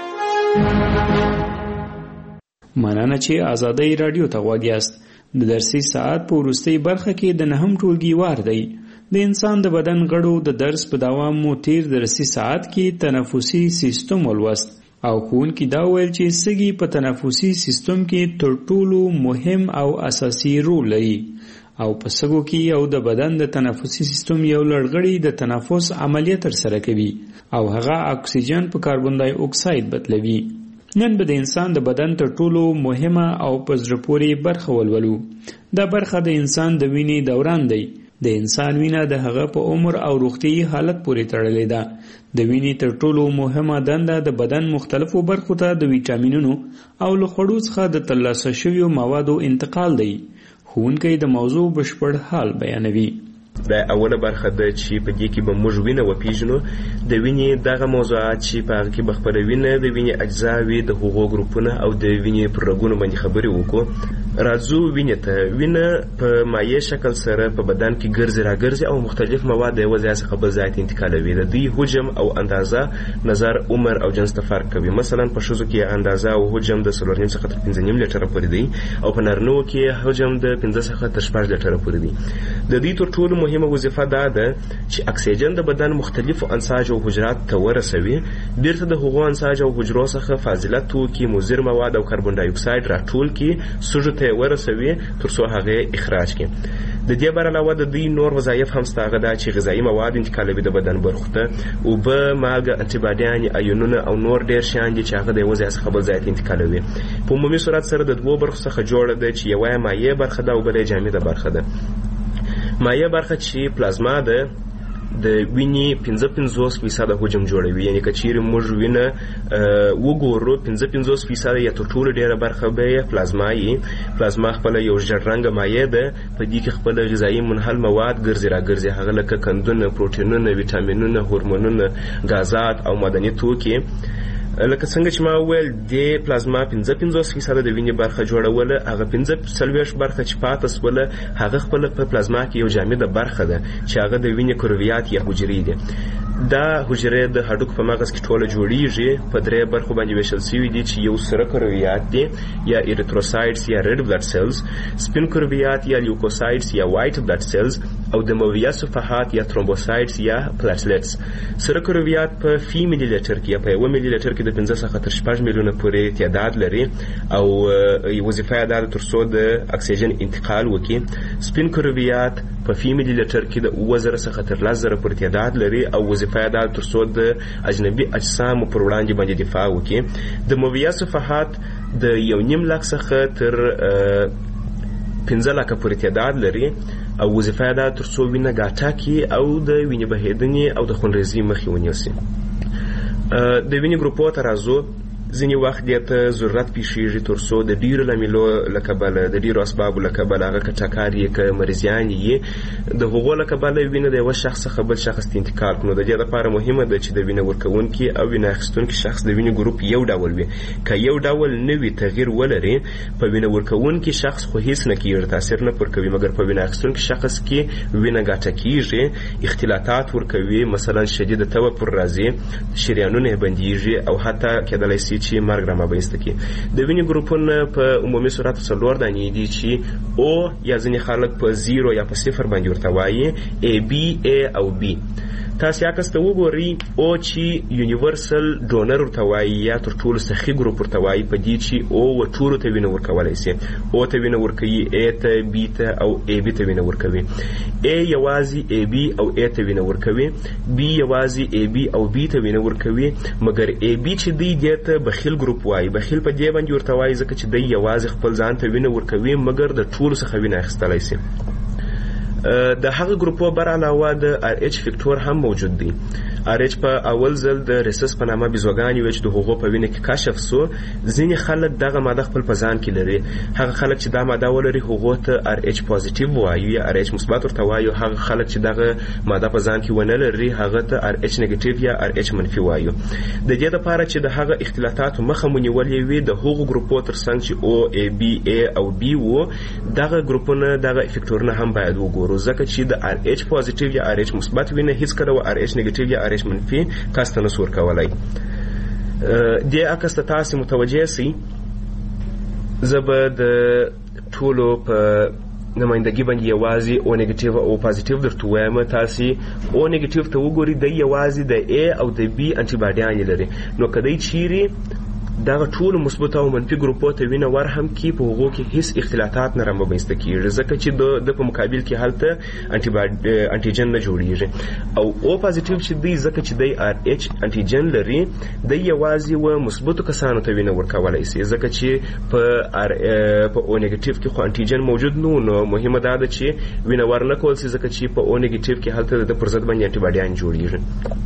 مننه چې آزادۍ رادیو ته غوږ یاست. د درسي ساعت په وروستۍ برخه کې د نهم ټولګي وار دی. د انسان د بدن غړو د درس په دوام مو تیر درسي ساعت کې تنفسي سیستم ولوست او ښوونکي دا ویل چې سږي په تنفسي سیستم کې تر ټولو مهم او اساسي رول لري او په سږو کې یو د بدن د تنفسي سیستم یو لړغړی د تنفس عملیه ترسره کوي او هغه اکسیجن په کاربن دای اکساید بدلوي. نن به د انسان د بدن تر ټولو مهمه او په زړه پورې برخه ولولو. دا برخه د انسان د وینې دوران دی. د انسان وینه د هغه په عمر او روغتیايي حالت پورې تړلې ده. د وینې تر ټولو مهمه دنده د بدن مختلفو برخو ته د ویټامینونو او له خوړو څخه د ترلاسه شویو موادو انتقال دی. ښوونکی د موضوع بشپړ حال بیانوي. دا اوله برخه ده چې په دې کې به موږ وینه وپیژنو. د وینې دغه موضوعات چې په هغه کې به خپله وینه، د وینې اجزا وي، د هغو ګروپونه او د وینې پر رګونو باندې خبرې وکړو. راځو وینې ته. وینه په مایع شکل سره په بدن کې ګرځي راګرځي او مختلف مواد د یوه ځای څخه بل ځای ته انتقالوي. د دوی حجم او اندازه نظر عمر او جنس ته فرق کوي. مثلا په ښځو کې اندازه او حجم د څلور نیم څخه تر پنځه نیم لیټره پورې دی او په نارینهو کې حجم د پنځه څخه تر شپږ لیټره پورې دی. د دوی تر ټولو مهمه وظیفه دا ده چې اکسیجن د بدن مختلفو انساج او حجرات ته ورسوي. بیرته د هغو انساج او حجرو څخه فاضله توکي، مضر مواد او کاربن ډای اکساید راټول کړي، سږو ته ورسوي تر څو هغه اخراج کړي. د دې بر علاوه د دوی نور وظایف هم شته، هغه دا چې غذایي مواد انتقالوي د بدن برخو ته، اوبه، مالګه، انټي باډیان، ایونونه او نور ډیر شیان دي چې هغه د یوه ځای څخه بل ځای ته انتقالوي. په عمومي صورت سره د دوو برخو څخه جوړه ده چې یوه یې مایع برخه ده او بله یې جامده برخه ده. مایع برخه چې پلازما ده د وینې پنځه پنځوس فیصده حجم جوړوي. یعنې که چیرې موږ وینه وګورو پنځه پنځوس فیصده یا تر ټولو ډېره برخه به یې پلازما یي. پلازما خپله یو ژړ رنګه مایع ده، په دې کې خپله غذایي منحل مواد ګرځي را ګرځي، هغه لکه قندونه، پروټینونه، ویټامینونه، هورمونونه، غازات او معدني توکي. لکه څنګه چې ما وویل د پلازما پنځه پنځوس فیصده د وینې برخه جوړوله، هغه پنځه څلوېښت برخه چې پاته سوله هغه خپله په پلازما کې یو جامده برخه ده چې هغه د وینې کرویات یا حجرې دي. دا حجرې د هډوکو په مغز کې ټوله جوړیږي، په درې برخو باندې ویشل شوي دي چې یو سره کرویات دي یا ایریتروسایټس یا ریډ بلډ سیلز، سپین کرویات یا لیوکوسایټس یا وایټ بلډ سیلز، او د مویه صفحات یا ترومبوسایټس یا پلاټلیټس. سره کرویات په فی ملي لیټر کې یا په یو ملي لیټر کې د پنځه څخه تر شپږ میلیونه پورې تعداد لري او وظیفه یې دا ده تر څو د اکسیجن انتقال وکړي. سپین کرویات په فی ملي لیټر کې د اووه زره څخه تر لس زره پورې تعداد لري او وظیفه یې دا ده تر څو د اجنبي اجسامو پر وړاندې باندې دفاع وکړي. د مویه صفحات د یو نیم لک څخه تر پنځه لکه پورې تعداد لري او وظیفه یې دا ده تر څو وینه ګاټه کړي او د وینې بهېدنې او د خونریزۍ مخې ونیسي. د وینې ګروپو ته راځو. ځینې وخت دې ته ضرورت پیښیږي تر څو د ډېرو لاملو له کبله د ډېرو اسبابو له کبله هغه که ټکر یې که مریضیان یې د هغو له کبله وینه د یوه شخص څخه بل شخص ته انتقال کړو. د دې دپاره مهمه ده چې د وینه ورکوونکي او وینه اخیستونکي شخص د وینې ګروپ یو ډول وي. که یو ډول نه وي تغییر ولري، په وینه ورکوونکي شخص خو هیڅ نه کېږي، تاثیر نه پر کوي، مګر په وینه اخیستونکي شخص کې وینه ګاټه کېږي، اختلاطات ورکوي، مثلا شدیده تبه پر راځي، شریانونه یې بندېږي او حتی کېدلی سي چې مرګ رامابه کی. د وینې ګروپونه په عمومي صورت څلور دانې دي چې او یا ځینې خلک په زیرو یا په صفر باندې ورته وایي، ای بی ای او بی. تاسو عکس ته وګورئ او چې یونیورسل ډونر ورته وایي یا تر ټولو سخي ګروپ ورته وایي، په دې چې او و ټولو ته وینه ورکولی سي. او ته وینه ورکوي، ای ته، بی ته او ای بی ته وینه ورکوي. ای یوازې ای بی او ای ته وینه ورکوي، بی یوازې ای بی او بی ته وینه ورکوي، مګر ای بی چې دی دې ته بخیل ګروپ وایي. بخیل په دې باندې ورته وایي ځکه چې دی یوازې خپل ځان ته وینه ورکوي مګر د ټولو څخه وینه اخیستلی سي. د هغه ګروپو بر علاوه د آر ایچ فیکټور هم موجود دی. آر ایچ په اول ځل د ریسس په نامه بیزوګانې وې چې د هغو په وینه کې کشف سو. ځینې خلک دغه ماده خپل په ځان کې لري. هغه خلک چې دا ماده ولري هغو ته آر ایچ پازیټیو وایو یا آر ایچ مثبت ورته وایو. هغه خلک چې دغه ماده په ځان کې ونه لري هغه ته آر ایچ نیګیټیو یا آر ایچ منفي وایو. د دې لپاره چې د هغه اختلاطاتو مخه مو نیولې وي د هغو ګروپو تر څنګ چې او ای بی ای او بی وو، دغه ګروپونه دغه افیکټورونه هم باید وګورو ځکه چې د آر ایچ پازیټیو یا آر ایچ مثبت وینه هیڅ کله و آر ایچ نیګیټیو یا آر ایچ منفي کس ته نسو ورکولی. دې عکس ته تاسې متوجه سئ. زه به د ټولو په نمایندګي باندې یوازې او نیګیټیو او پازیټیو درته وایم. تاسې او نیګیټیو ته وګورئ، دی یوازې د ای او د بی انټي باډیانې لري. نو که دی چیرې دغه ټول مثبت او منفي ګروپو ته وینه ور هم کې په هغو کې هیڅ اختلاطات نه رامنځته کېږي ځکه چې د په مقابل کې هلته انټیجن نه جوړیږي. او او پازیټیو چې دی ځکه چې دی آر ایچ انټیجن لري، دی یوازې و مثبتو کسانو ته وینه ورکولی سي ځکه چې په په او نیګیټیو کې خو انټیجن موجود نه. نو مهمه دا ده چې وینه ور نه کول سي ځکه چې په او نیګیټیو کې هلته د پر ضد باندې انټي باډیان جوړیږي.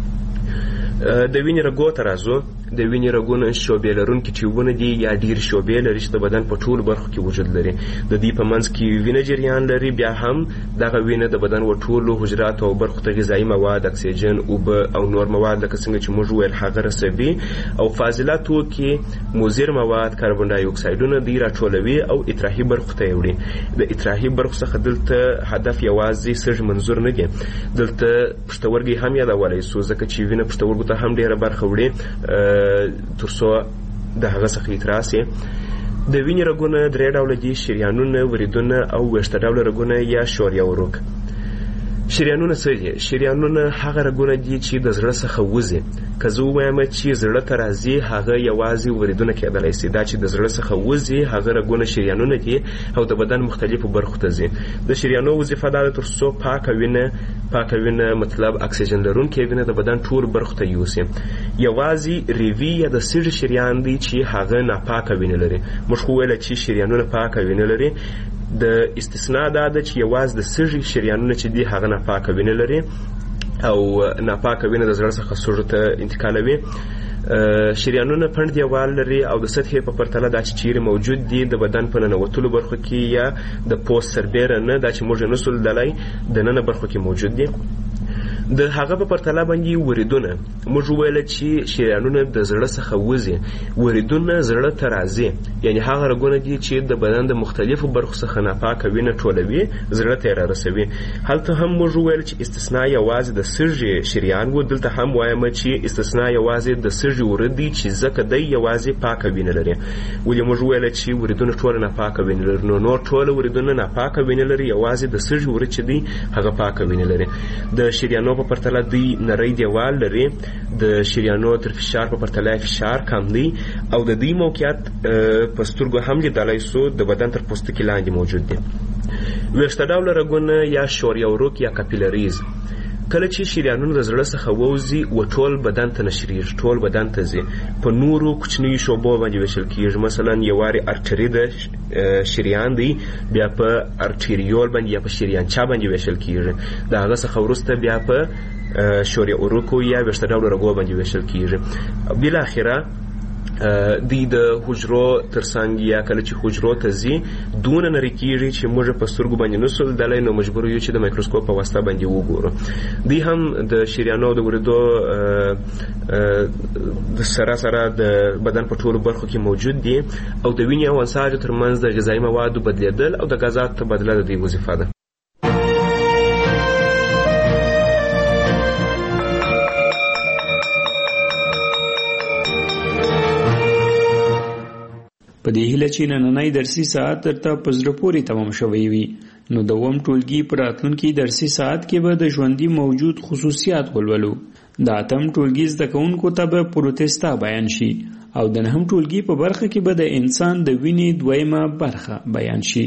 د وینې رګو ته راځو. د وینې رګونه شعبې لرونکي ټیوبونه دي یا ډېر شعبې لري چې د بدن په ټولو برخو کې وجود لري. د دې په منځ کې وینه جریان لري. بیا هم دغه وینه د بدن و ټولو حجراتو او برخو ته غذایي مواد، اکسیجن، اوبه او نور مواد لکه څنګه چې موږ وویل هغه رسوي او فاضله توکي، مضر مواد، کاربن ډای اکسایډونه دوی راټولوي او اطراحي برخو ته یې وړي. د اطراحي برخو څخه دلته هدف یوازې سږ منظور نه دی، دلته پښتورګي هم یادولی سو ځکه چې وینه پښتورګو ته هم ډېره برخه وړي تر څو د هغه څخه اطراح سي. د وینې رګونه درې ډوله دي: شریانونه، وریدونه او ویښته ډوله رګونه یا شوریه وروک. شریانونه څه دي؟ شریانونه هغه رګونه دي چې د زړه څخه وځي. که زه ووایم چې زړه ته راځي هغه یوازې وریدونه کېدلی سي. دا چې د زړه څخه وځي هغه رګونه شریانونه دي او د بدن مختلفو برخو ته ځي. د شریانو وظیفه دا ده تر څو پاکه وینه پاکه وینه مطلب اکسیجن لرونکې وینه د بدن ټولو برخو ته یوسي. یوازې ریوي یا د سږي شریان دی چې هغه ناپاکه وینه لري. موږ خو ویله چې شریانونه پاکه وینه لري. د استثناء دا ده چې یوازې د سږي شریانونه چې دي هغه ناپاکه وینه لري. او ناپاکه وینه د زړه څخه سږو ته انتقالوي. شریانونه پڼد دیوال لري او د سطحې په پرتله دا چې چیرې موجود دي د بدن په ننوتلو برخو کې یا د پوست سربیره نه، دا چې موږ یې نسو لیدلی د ننه برخو کې موجود دي. د هغه په پرتله باندې وریدونه، موږ وویل چې شریانونه د زړه څخه وځي، وریدونه زړه ته راځي، یعنی هغه رګونه دي چې د بدن د مختلفو برخو څخه ناپاکه وینه ټولوي زړه ته یې رارسوي. هلته هم موږ وویل چې استثنا یوازې د سږي شریان و، دلته هم وایم چې استثنا یوازې د سږي ورید دی چې ځکه دی یوازې پاکه وینه لري. ولې موږ وویل چې وریدونه ټوله ناپاکه وینه لري؟ نو نور ټوله وریدونه ناپاکه وینه لري، یوازې د سږي ورید چې دی هغه پاکه وینه لري. د شریانو په پرتله دوی نری دیوال لري، د شریانو تر فشار په پرتله فشار کم دی او د دوی موقعیت په سترګو هم لیدلی سو د بدن تر پوستکي لاندې موجود دی. ویښته ډوله رګونه یا شوریه وروک یا کاپیلریز، کله چې شریانونه د زړه څخه ووځي و ټول بدن ته نشریږي، ټول بدن ته ځي، په نورو کوچنیو شعبو باندې ویشل کیږي. مثلا یو وارې ارټري د شریان دی، بیا په ارټریول باندې یا په شریانچا باندې ویشل کیږي، د هغه څخه وروسته بیا په شوریه وروکو یا ویښته ډوله رګو باندې ویشل کیږي. بالاخره دی د حجرو ترڅنګ یا کله چې حجرو ته ځي دونه نری کیږي چې موږ په سترګو باندې نسو لیدلی، نو مجبور یو چې د مایکروسکوپ په واسطه باندې وګورو. دی هم د شریانو د وریدو د سره سره د بدن په ټولو برخو کې موجود دي او د وینې او انساجو ترمنځ د غذایي موادو بدلیدل او د غازاتو تبادله د دوی وظیفه ده. په دې هیله چې نننی درسي ساعت درته په زړه پورې تمام شوی وي، نو د اووم ټولګي په راتلونکي درسي ساعت کې به د ژوندي موجود خصوصیات ولولو. د اتم ټولګي زده کوونکو ته به پروتستا بیان شي او د نهم ټولګي په برخه کې به د انسان د وینې دویمه برخه بیان شي.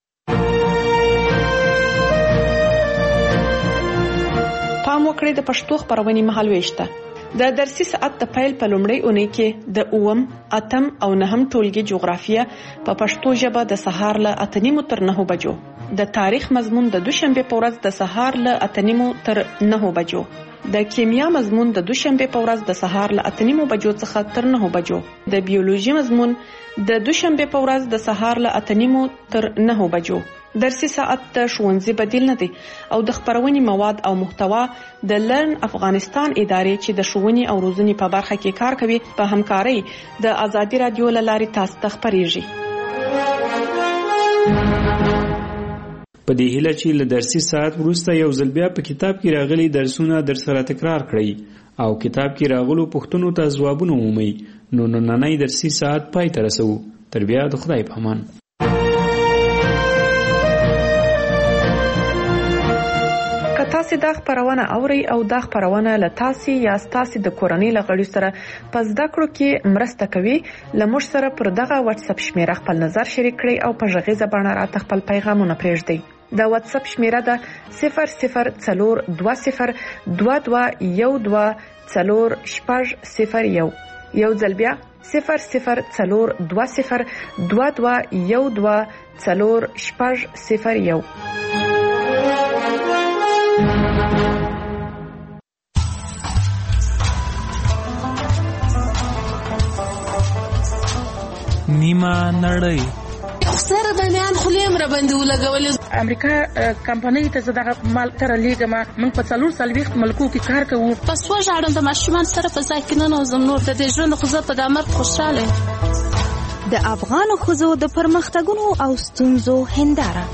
پام وکړئ د پښتو خبرونې مهالويشته. د درسي ساعت د پیل په لومړۍ اونۍ کې د اووم، اتم او نهم ټولګي جغرافیه په پښتو ژبه د سهار له اته نیمو تر نهو بجو، د تاریخ مضمون د دوشنبه په ورځ د سهار له اته نیمو تر نهو بجو، د کیمیا مضمون د دوشنبه په ورځ د سهار له اته نیمو بجو څخه تر نهو بجو، د بیولوژي مضمون د دوشنبه په ورځ د سهار له اته نیمو تر نهو بجو. درسي ساعت د ښوونځي بدیل نه دی او د خبرونې مواد او محتوا د لرن افغانستان ادارې چې د ښوونې او روزنې په برخه کې کار کوي په همکارۍ د آزادي رادیو له لارې تاسو ته خبرېږي. په دې هیله چې له درسي ساعت وروسته یو ځل بیا په کتاب کې راغلي درسونه در سره تکرار کړئ او کتاب کې راغلو پوښتنو ته ځوابونه ومومئ، نو نننی درسي ساعت پای ته رسوو. تر بیا د خدای په امان. تاسو دا خبرونه اوري او دا خبرونه له تاسو یا تاسو د کورنۍ لغړي سره په زده کړو کې مرسته کوي. لمر سره پر دغه واتس اپ شمیره خپل نظر شریک کړئ او په ژغیزه باندې راته خپل پیغامونه پرېږدئ. د واتس اپ شمیره ده صفر صفر څلور دوه صفر دوه دوه یو دوه څلور شپږ صفر یو. یو ځل بیا صفر صفر څلور دوه صفر دوه دوه یو دوه څلور شپږ صفر یو. نیمه نړۍ سره باندې خلیم را باندې ولګولې. امریکا کمپنۍ ته زداغه مال تر لیګما موږ په څلور سلويخت ملکو کې کار کوو. پس وژاړم د ماشومان سره په ځای کې نه نوزم نور د دې ژوند خو زه په دامر خوشاله. د افغان ښځو د پرمختګونو او ستونزو هنداره.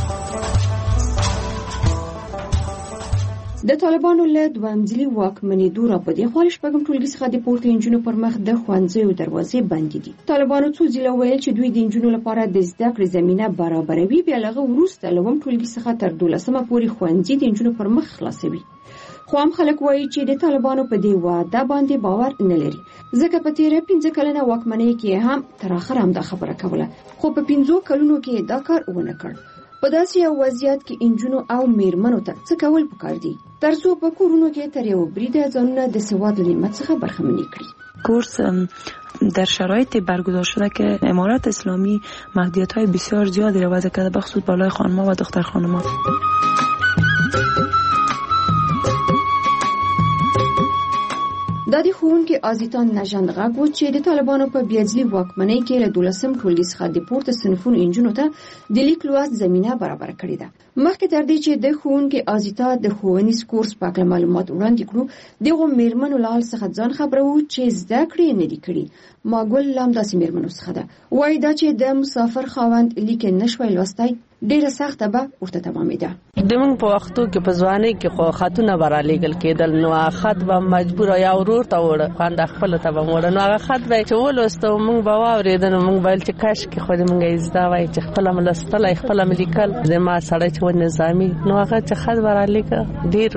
د طالبانو له دوامځلي واکمنېدو راپدې خو شپږم ټولګي څخه د پورته انجونو پر مخ د ښوونځیو دروازې بندې دي. طالبانو څو ځله ویل چې دوی د انجونو لپاره د زده کړې زمينه برابروي، بیا لغه وروسته لوم ټولګي څخه تر دولسمه پورې ښوونځي د انجونو پر مخ خلاصوي. خو هم خلک وایي چې د طالبانو په دې وعده باندې باور نه لري، ځکه په تیره پنځه کلنه واکمنۍ کې هم تر اخره هم دا خبره کوله، خو په پنځو کلونو کې دا کار ونه کړ. په داسې یو وضعیت کې انجونو او میرمنو ته څه کول پکار دي ترڅو په کورونو کې تر یو بریده ځانونه د سواد نعمت څخه برخمنې کړي. کورس در شرایط برگزار شده که امارت اسلامی محدودیت‌های بسیار زیادی را وضع کرده، بخصوص بالای خانم‌ها و دختر خانم‌ها. دا د ښوونکي آزیتان نژند غږ و چې د طالبانو په بیاځلي واکمنۍ کې له دولسم ټولګي څخه د پورته صنفونو نجونو ته د لیک لوست زمینه برابره کړې ده. مخکې تر دې چې د ښوونکي آزیتا د ښوونیز کورس په اړه معلومات وړاندې کړو، دغو میرمنو له حال څخه ځان خبرو چې زده کړې نه دي کړي. ماګل لام داسې میرمنو څخه ده، وایي دا چې د مسافر خاوند لیک نشوی لوستی ډیره سخته به ورته تمامېده. د موږ په وختو کې په ځوانۍ کې خو خطونه برالیږل کېدل، نو خط به مجبور یا ورور ته وړه خوند خپل ته به وړه، نو هغه خط به چې ولوستو موږ به واورېدل، نو موږ به چې کاش کې خو موږ یې زده وای چې خپل ملستل خپل ملیکل د ما سره چې نظامی نو هغه چې خط برالیږه ډیر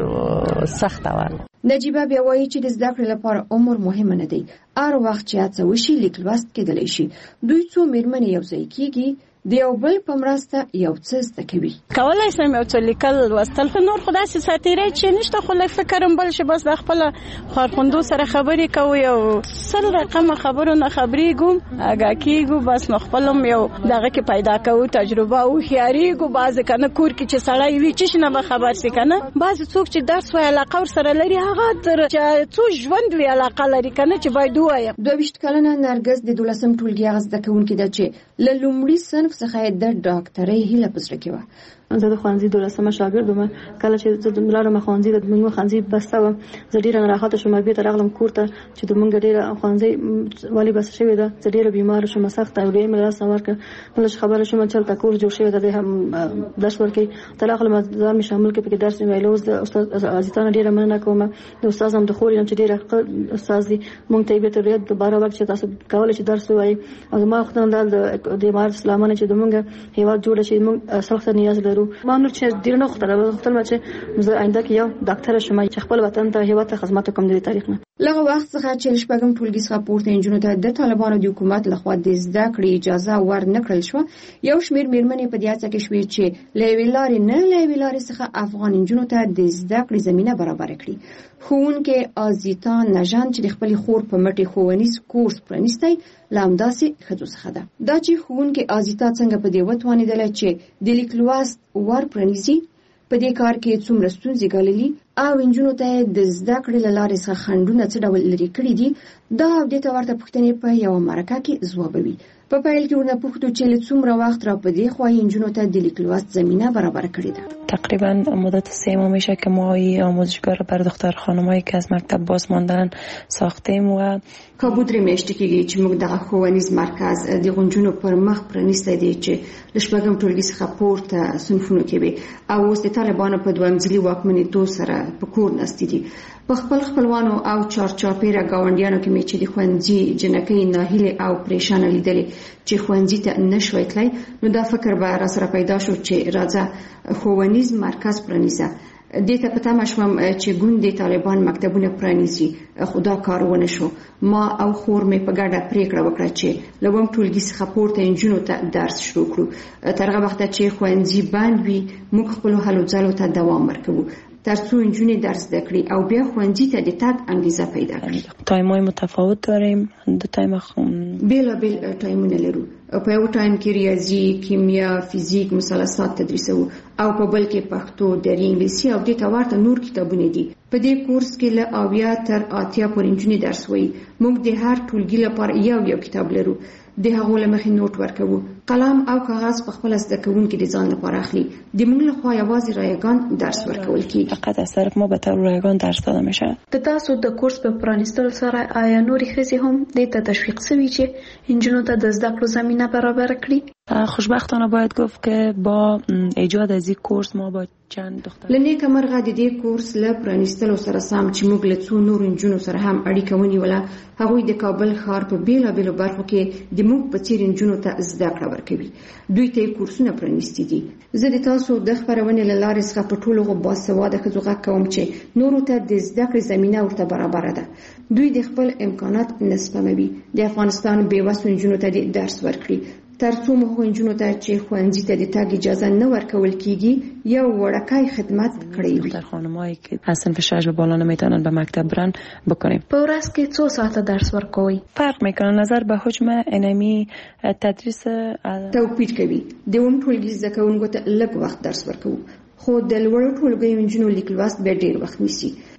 سخت و. نجیبه بیا وایي چې د زده کړې لپاره عمر مهم نه دی، هر وخت چې هڅه وشي لیک لوست کېدلی شي. دوی څو میرمنې یو ځای کېږي، د یو بل په مرسته یو څه زده کوي. کولای شم یو څه لیکل لوستل، خو نور خو داسې ساتیری چې نشته، خو لږ فکرم بل شي بس د خپله خارخوندو سره خبرې کوو، یو سل رقمه خبرو نه خبرېږو، اګه کېږو، بس نو خپلم یو دغه کې پیدا کوو تجربه او هوښیارېږو. بعضې که نه کور کې چې سړی وي چې شي نه به خبر سي که نه، بعضې څوک چې درس وایي علاقه ورسره لري هغه تر چې څو ژوند وي علاقه لري که نه چې باید ووایم. دوه ویشت کلنه نرګس د دولسم ټولګي هغه زده کوونکې ده چې له لومړي صنف څخه د ډاکټرۍ هیله په زړه کې وه. زه د ښوونځي دولسمه شاګرد وم. کله چې زه لاړم ښوونځي د موږ ښوونځي بسته وم، زه ډېره ناراحته شوم. بېرته راغلم کور ته چې د موږ ډېره ښوونځي ولې بسته شوې ده. زه ډېره بیماره شوم، سخته او ډېر مې لاس نه ورکړ. کله چې خبره شوم چې هلته کورس جوړ شوی ده، دی هم درس ورکوي، ته راغلم ځان مې شامل کړ، پکې درس مې ویلو. اوس د استاد عزیزانه ډېره مننه کوم، د استاد هم د خور یم چې ډېره ښه استاد دی. موږ ته یې بېرته ډېر دوباره وکړ چې تاسو کولی شئ درس ووایئ. او زما غوښتنه دا د امارت اسلامانه چې د موږ هېواد جوړه شي، موږ سخت نیاز لرو. ما نور چې ډیر نه غوښتل غوښتل چې زه آینده کې یو ډاکټر شم چې خپل وطن ته هیواد ته خدمت وکړم د تاریخ نه. لغه وخت څخه چې شپږم ټولګي څخه پورته نجونو ته د طالبانو د حکومت لخوا د زده کړې اجازه ورنکړل شوه، یو شمېر میرمنې په دې هڅه کې شوې چې له یوې لارې نه له یوې لارې څخه افغان نجونو ته د زده کړې زمینه برابره کړي. ښوونکې آزیتا نژند چې د خپلې خور په مټې ښوونیز کورس پرانیستی له همداسې ښځو څخه ده. دا چې ښوونکې آزیتا څنګه په دې وتوانېدله چې د لیک لوست ور پرانیزي، په دې کار کې څومره ستونزې ګاللي او نجونو ته د زده کړې له لارې څخه خنډونه څه ډول لرې کړي دي، دا او دې ته ورته پوښتنې په یوه مرکه کې ځوابوي. په پیل کې ورنه پوښتو چې له څومره وخت را په دې خوا نجونو ته د لیک لوست زمینه برابر کړې ده. تقریبا مدت سه ماه میشه که ما این آموزشگاه را بر دختر خانمایی که از مکتب باز ماندن ساختیم و کابو درې میاشتې کېږي چې موږ دغه ښوونیز مرکز د غونجونو پر مخ پرانیستی دی چې له شپږم ټولګي څخه پورته صنفونو کې وي او اوس د طالبانو په دویم ځلي واکمنېدو سره په کور ناستې دي. په خپل خپلوانو او چارچاپېره ګاونډیانو کې مې چې د ښوونځي جنکۍ ناهیلې او پریشانه لیدلې چې ښوونځي ته نشوی تللی، نو دا فکر به را سره پیدا شو چې راځه ښوونیز مرکز پرانیزه. دې ته په تمه شوم چې ګوندې طالبان مکتبونه پرانیزي، خو دا کار ونه شو. ما او خور مې په ګډه پریکړه وکړه چې له اووم ټولګي څخه پورته نجونو ته درس شروع کړو. تر هغه وخته چې ښوونځي بند وي موږ خپلو هلو ځلو ته دوام ورکوو ترڅو نجونې درس زده کړي او بیا ښوونځي ته د تګ انګیزه پیدا کړي. تایم‌های متفاوت داریم، دو تایم بېلابېل ټایمونه لرو. په یو ټایم کې ریاضي، کیمیا، فزیک، مثلثات تدریسوو او په بل کې پښتو، دري، انګلیسي او دې ته ورته نور کتابونه دي. په دې کورس کې له اویا تر اتیا پورې نجونې درس وایي. موږ د هر ټولګي لپاره یو یو کتاب لرو، د هغو له مخې نوټ ورکوو. قلم او کاغذ په خپله زده کوونکي د ځان لپاره اخلي. د موږ لخوا یوازې رایگان درس ورکول کېږي. فقط از طرف ما به طور رایگان درس داده میشه. د تاسو د کورس په پرانیستلو سره آیا نورې ښځې هم دې ته تشویق شوي چې نجونو ته د زده کړو زمینه برابر کړي؟ خوشبختانه باید گفت که با ایجاد از این کورس ما با چند دختر لنیکه مرغه د دې کورس له پرانیستلو سره سم چې موږ له څو نورو نجونو سره هم اړیکه ونیوله. هغوی د کابل ښار په بیلابېلو برخو کې د موږ په څېر نجونو ته زده کړه ورکوي. دوی ته یې کورسونه پرانیستي دي. زه د تاسو د خپرونې له لارې څخه په ټولو هغو باسواده ښځو غږ کوم چې نورو ته د زده کړې زمینه ورته برابره ده. دوی د خپل امکانات نه سپموي. د افغانستان بېوسو نجونو ته د درس ورکړي. ترڅو موږ نجونو ته چې ښوونځي ته د تګ اجازه نه ورکول کېږي یو وړوکی خدمت کړی وي. در خانم‌هایی که از صنف شش به بالا نمیتونن به مکتب برن بکنیم. په ورځ کې څو ساعته درس ورکوي؟ فرق میکنه نظر به حجم انمی تدریس توپیر کوي. د اووم ټولګي زده کوونکو ته لږ وخت درس ورکوو، خو د لوړو ټولګیو نجونو لیک لوست به ډېر وخت نیسي.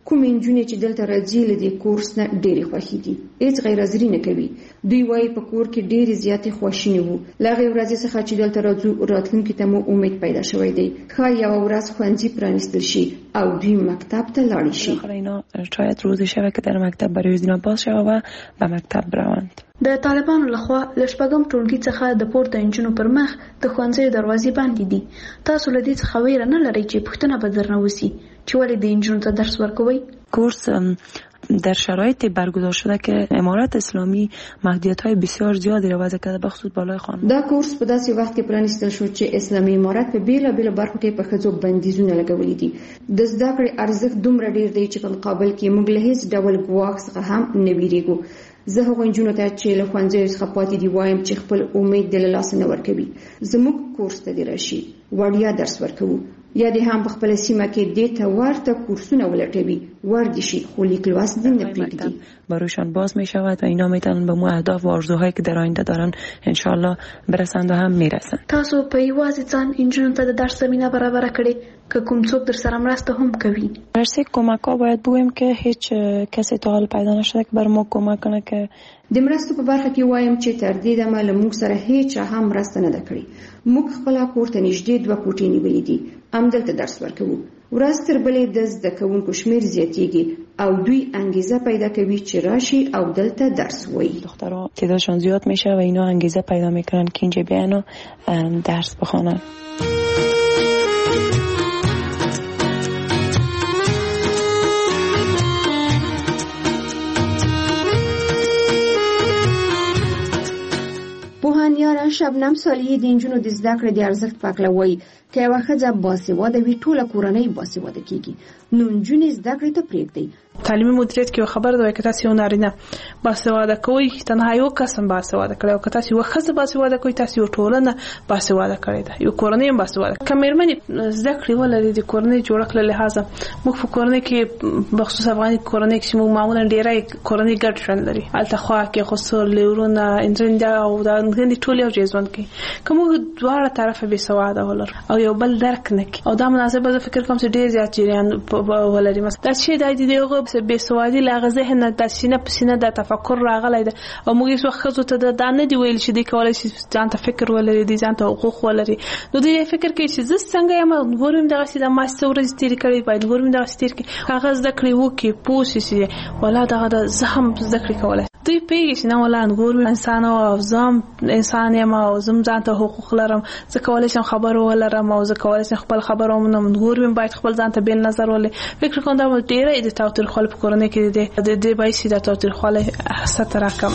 کوم نجونې چې دلته راځي له دې کورس نه ډېرې خوښې دي، هیڅ غیر حاضري نه کوي. دوی وایي په کور کې ډېرې زیاتې خواشینې وو. له هغې ورځې څخه چې دلته راځو راتلونکي ته مو امید پیدا شوی دی. ښایي یوه ورځ ښوونځي پرانیستل شي او دوی مکتب ته لاړې شي. اینا شاید روزی شود که در مکتب برای اینا باز شود و به مکتب بروند. د طالبانو لخوا له شپږم ټولګي څخه د پورته انجونو پر مخ د ښوونځیو دروازې بندې دي. تاسو له دې څخه ویره نه لرئ چې پوښتنه به درنه وسي چې ولې د انجونو ته درس ورکوئ؟ کورس در شرایط برگزار شده که امارت اسلامی محدودیت‌های بسیار زیادی را وضع کرده بخصوص بالای خانم. دا کورس په داسې وخت کې پرانیستل شو چې اسلامي امارت په بیلابېلو برخو کې په ښځو بندیزونه لګولي دي. د زده کړې ارزښت دومره ډېر دی چې په مقابل کې موږ له هیڅ ډول ګواښ څخه هم نه ویریږو. زه هغو نجونو ته چې له ښوونځیو څخه پاتې دي وایم چې خپل امید دې له لاسه نه ورکوي. زموږ کورس ته دې راشي، وړیا درس ورکوو. یا دې هم په خپله سیمه کې دې ته ورته کورسونه ولټوي، ور دې شي، خو لیک لوست دې نه پرېږدي. برایشان باز می شود و اینا میتونن به مو اهداف و آرزوهایی که در آینده دارن انشالله برسند و هم میرسند. تاسو په یوازې ځان انجونو ته د درس زمینه برابره کړې که کوم څوک در سره مرسته هم کوي؟ درسي کمک ها باید بگویم که هیچ کسی تا حال پیدا نشده که بر ما کمک کنه. که د مرستو په برخه کې وایم چې تر دې دمه له موږ سره هیڅ هم مرسته نه ده کړې. موږ خپله کور ته نږدې دوه کوټې نیولې دي، همدلته درس ورکوو. ورځ تر بلې د زده کوونکو شمیر زیاتیږي او دوی انګیزه پیدا کوي چې راشي او دلته درس وایي. دخترها تعدادشان زیاد میشه و اینا انگیزه پیدا میکنن که اینجا بیان و درس بخوانن. پوهانیاره شبنم صالحي د نجونو د زده کړې د ارزښت په اړه وایي که یوه ښځه باسواده وي ټوله کورنۍ باسواده کیږي. نو نجونې زده کړې ته پرېږدئ. تعلیمي مدیریت کې یو خبره ده که تاسو یو نارینه باسواده کوئ تنها یو کس هم باسواده کړی او که تاسو یوه ښځه باسواده کوئ تاسو یو ټولنه باسواده کړې ده، یو کورنۍ هم باسواده. که مېرمنې زده کړې ولري د کورنۍ جوړښت له لحاظه موږ په کورنۍ کې بخصوص افغاني کورنۍ کې موږ معمولا ډېری کورنۍ ګډ ژوند لري، هلته خواښې خوسر لورونه انځنده او دا نږدې ټول یو ځای ژوند کوي. که موږ دواړه طرفه بېسواده ولرو او یو بل درک نه کړي او دا مناسبه زه فکر کوم چې ډېر زیات جریان ولري. مثلا دا چې دا د هغه بېسوادي له هغه ذهن نه د سینه په سینه د تفکر راغلی ده او موږ هېڅ وخت ښځو ته دا نه دي ویل چې دوی کولی شي ځان ته فکر ولري، دوی ځان ته حقوق ولري. نو دوی فکر کوي چې زه څنګه یم نور هم دغسې د ما څه ورځې تېرې کړې باید نور هم دغسې تېر کړي. هغه زده کړې وکړي پوه شي چې ولا دغه ده زه هم زده کړې کولی شم. دوی پوهېږي چې نه ولا نور انسان او زه هم انسان یم او زه هم ځان ته حقوق لرم، زه کولی شم خبرو ولرم او زه کولی شم خپل خبره ومنم. نور هم باید خپل ځان ته بېل نظر ولري. فکر کوم دا ډېره د تاوتریخوالي په کورنۍ کې د دې باعث د تاوتریخوالي سطح راکمه.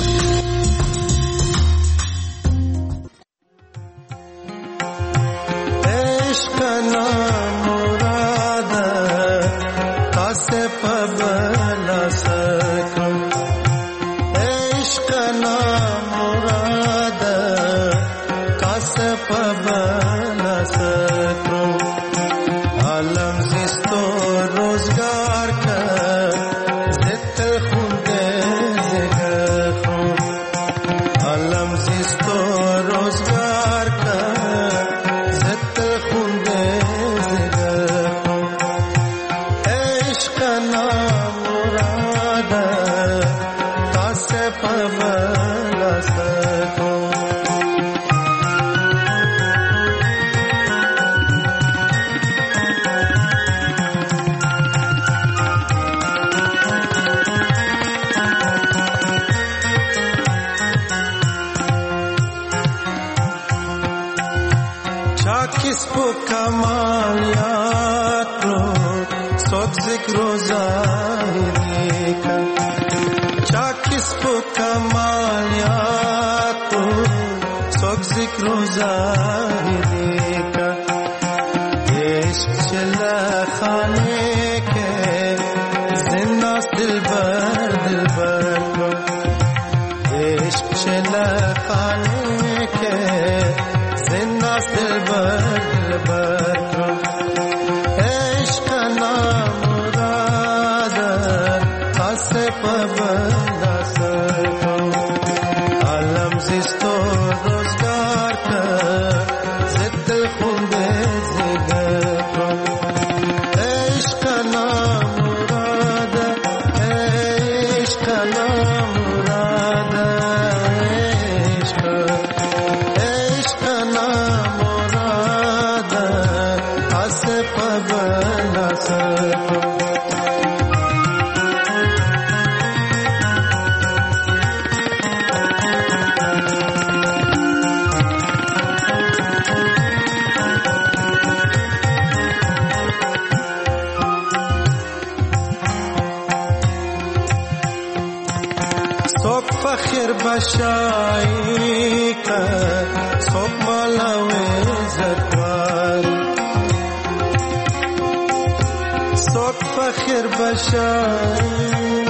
سوک فخر بشایی که سوک مالوی زدوار سوک فخر بشایی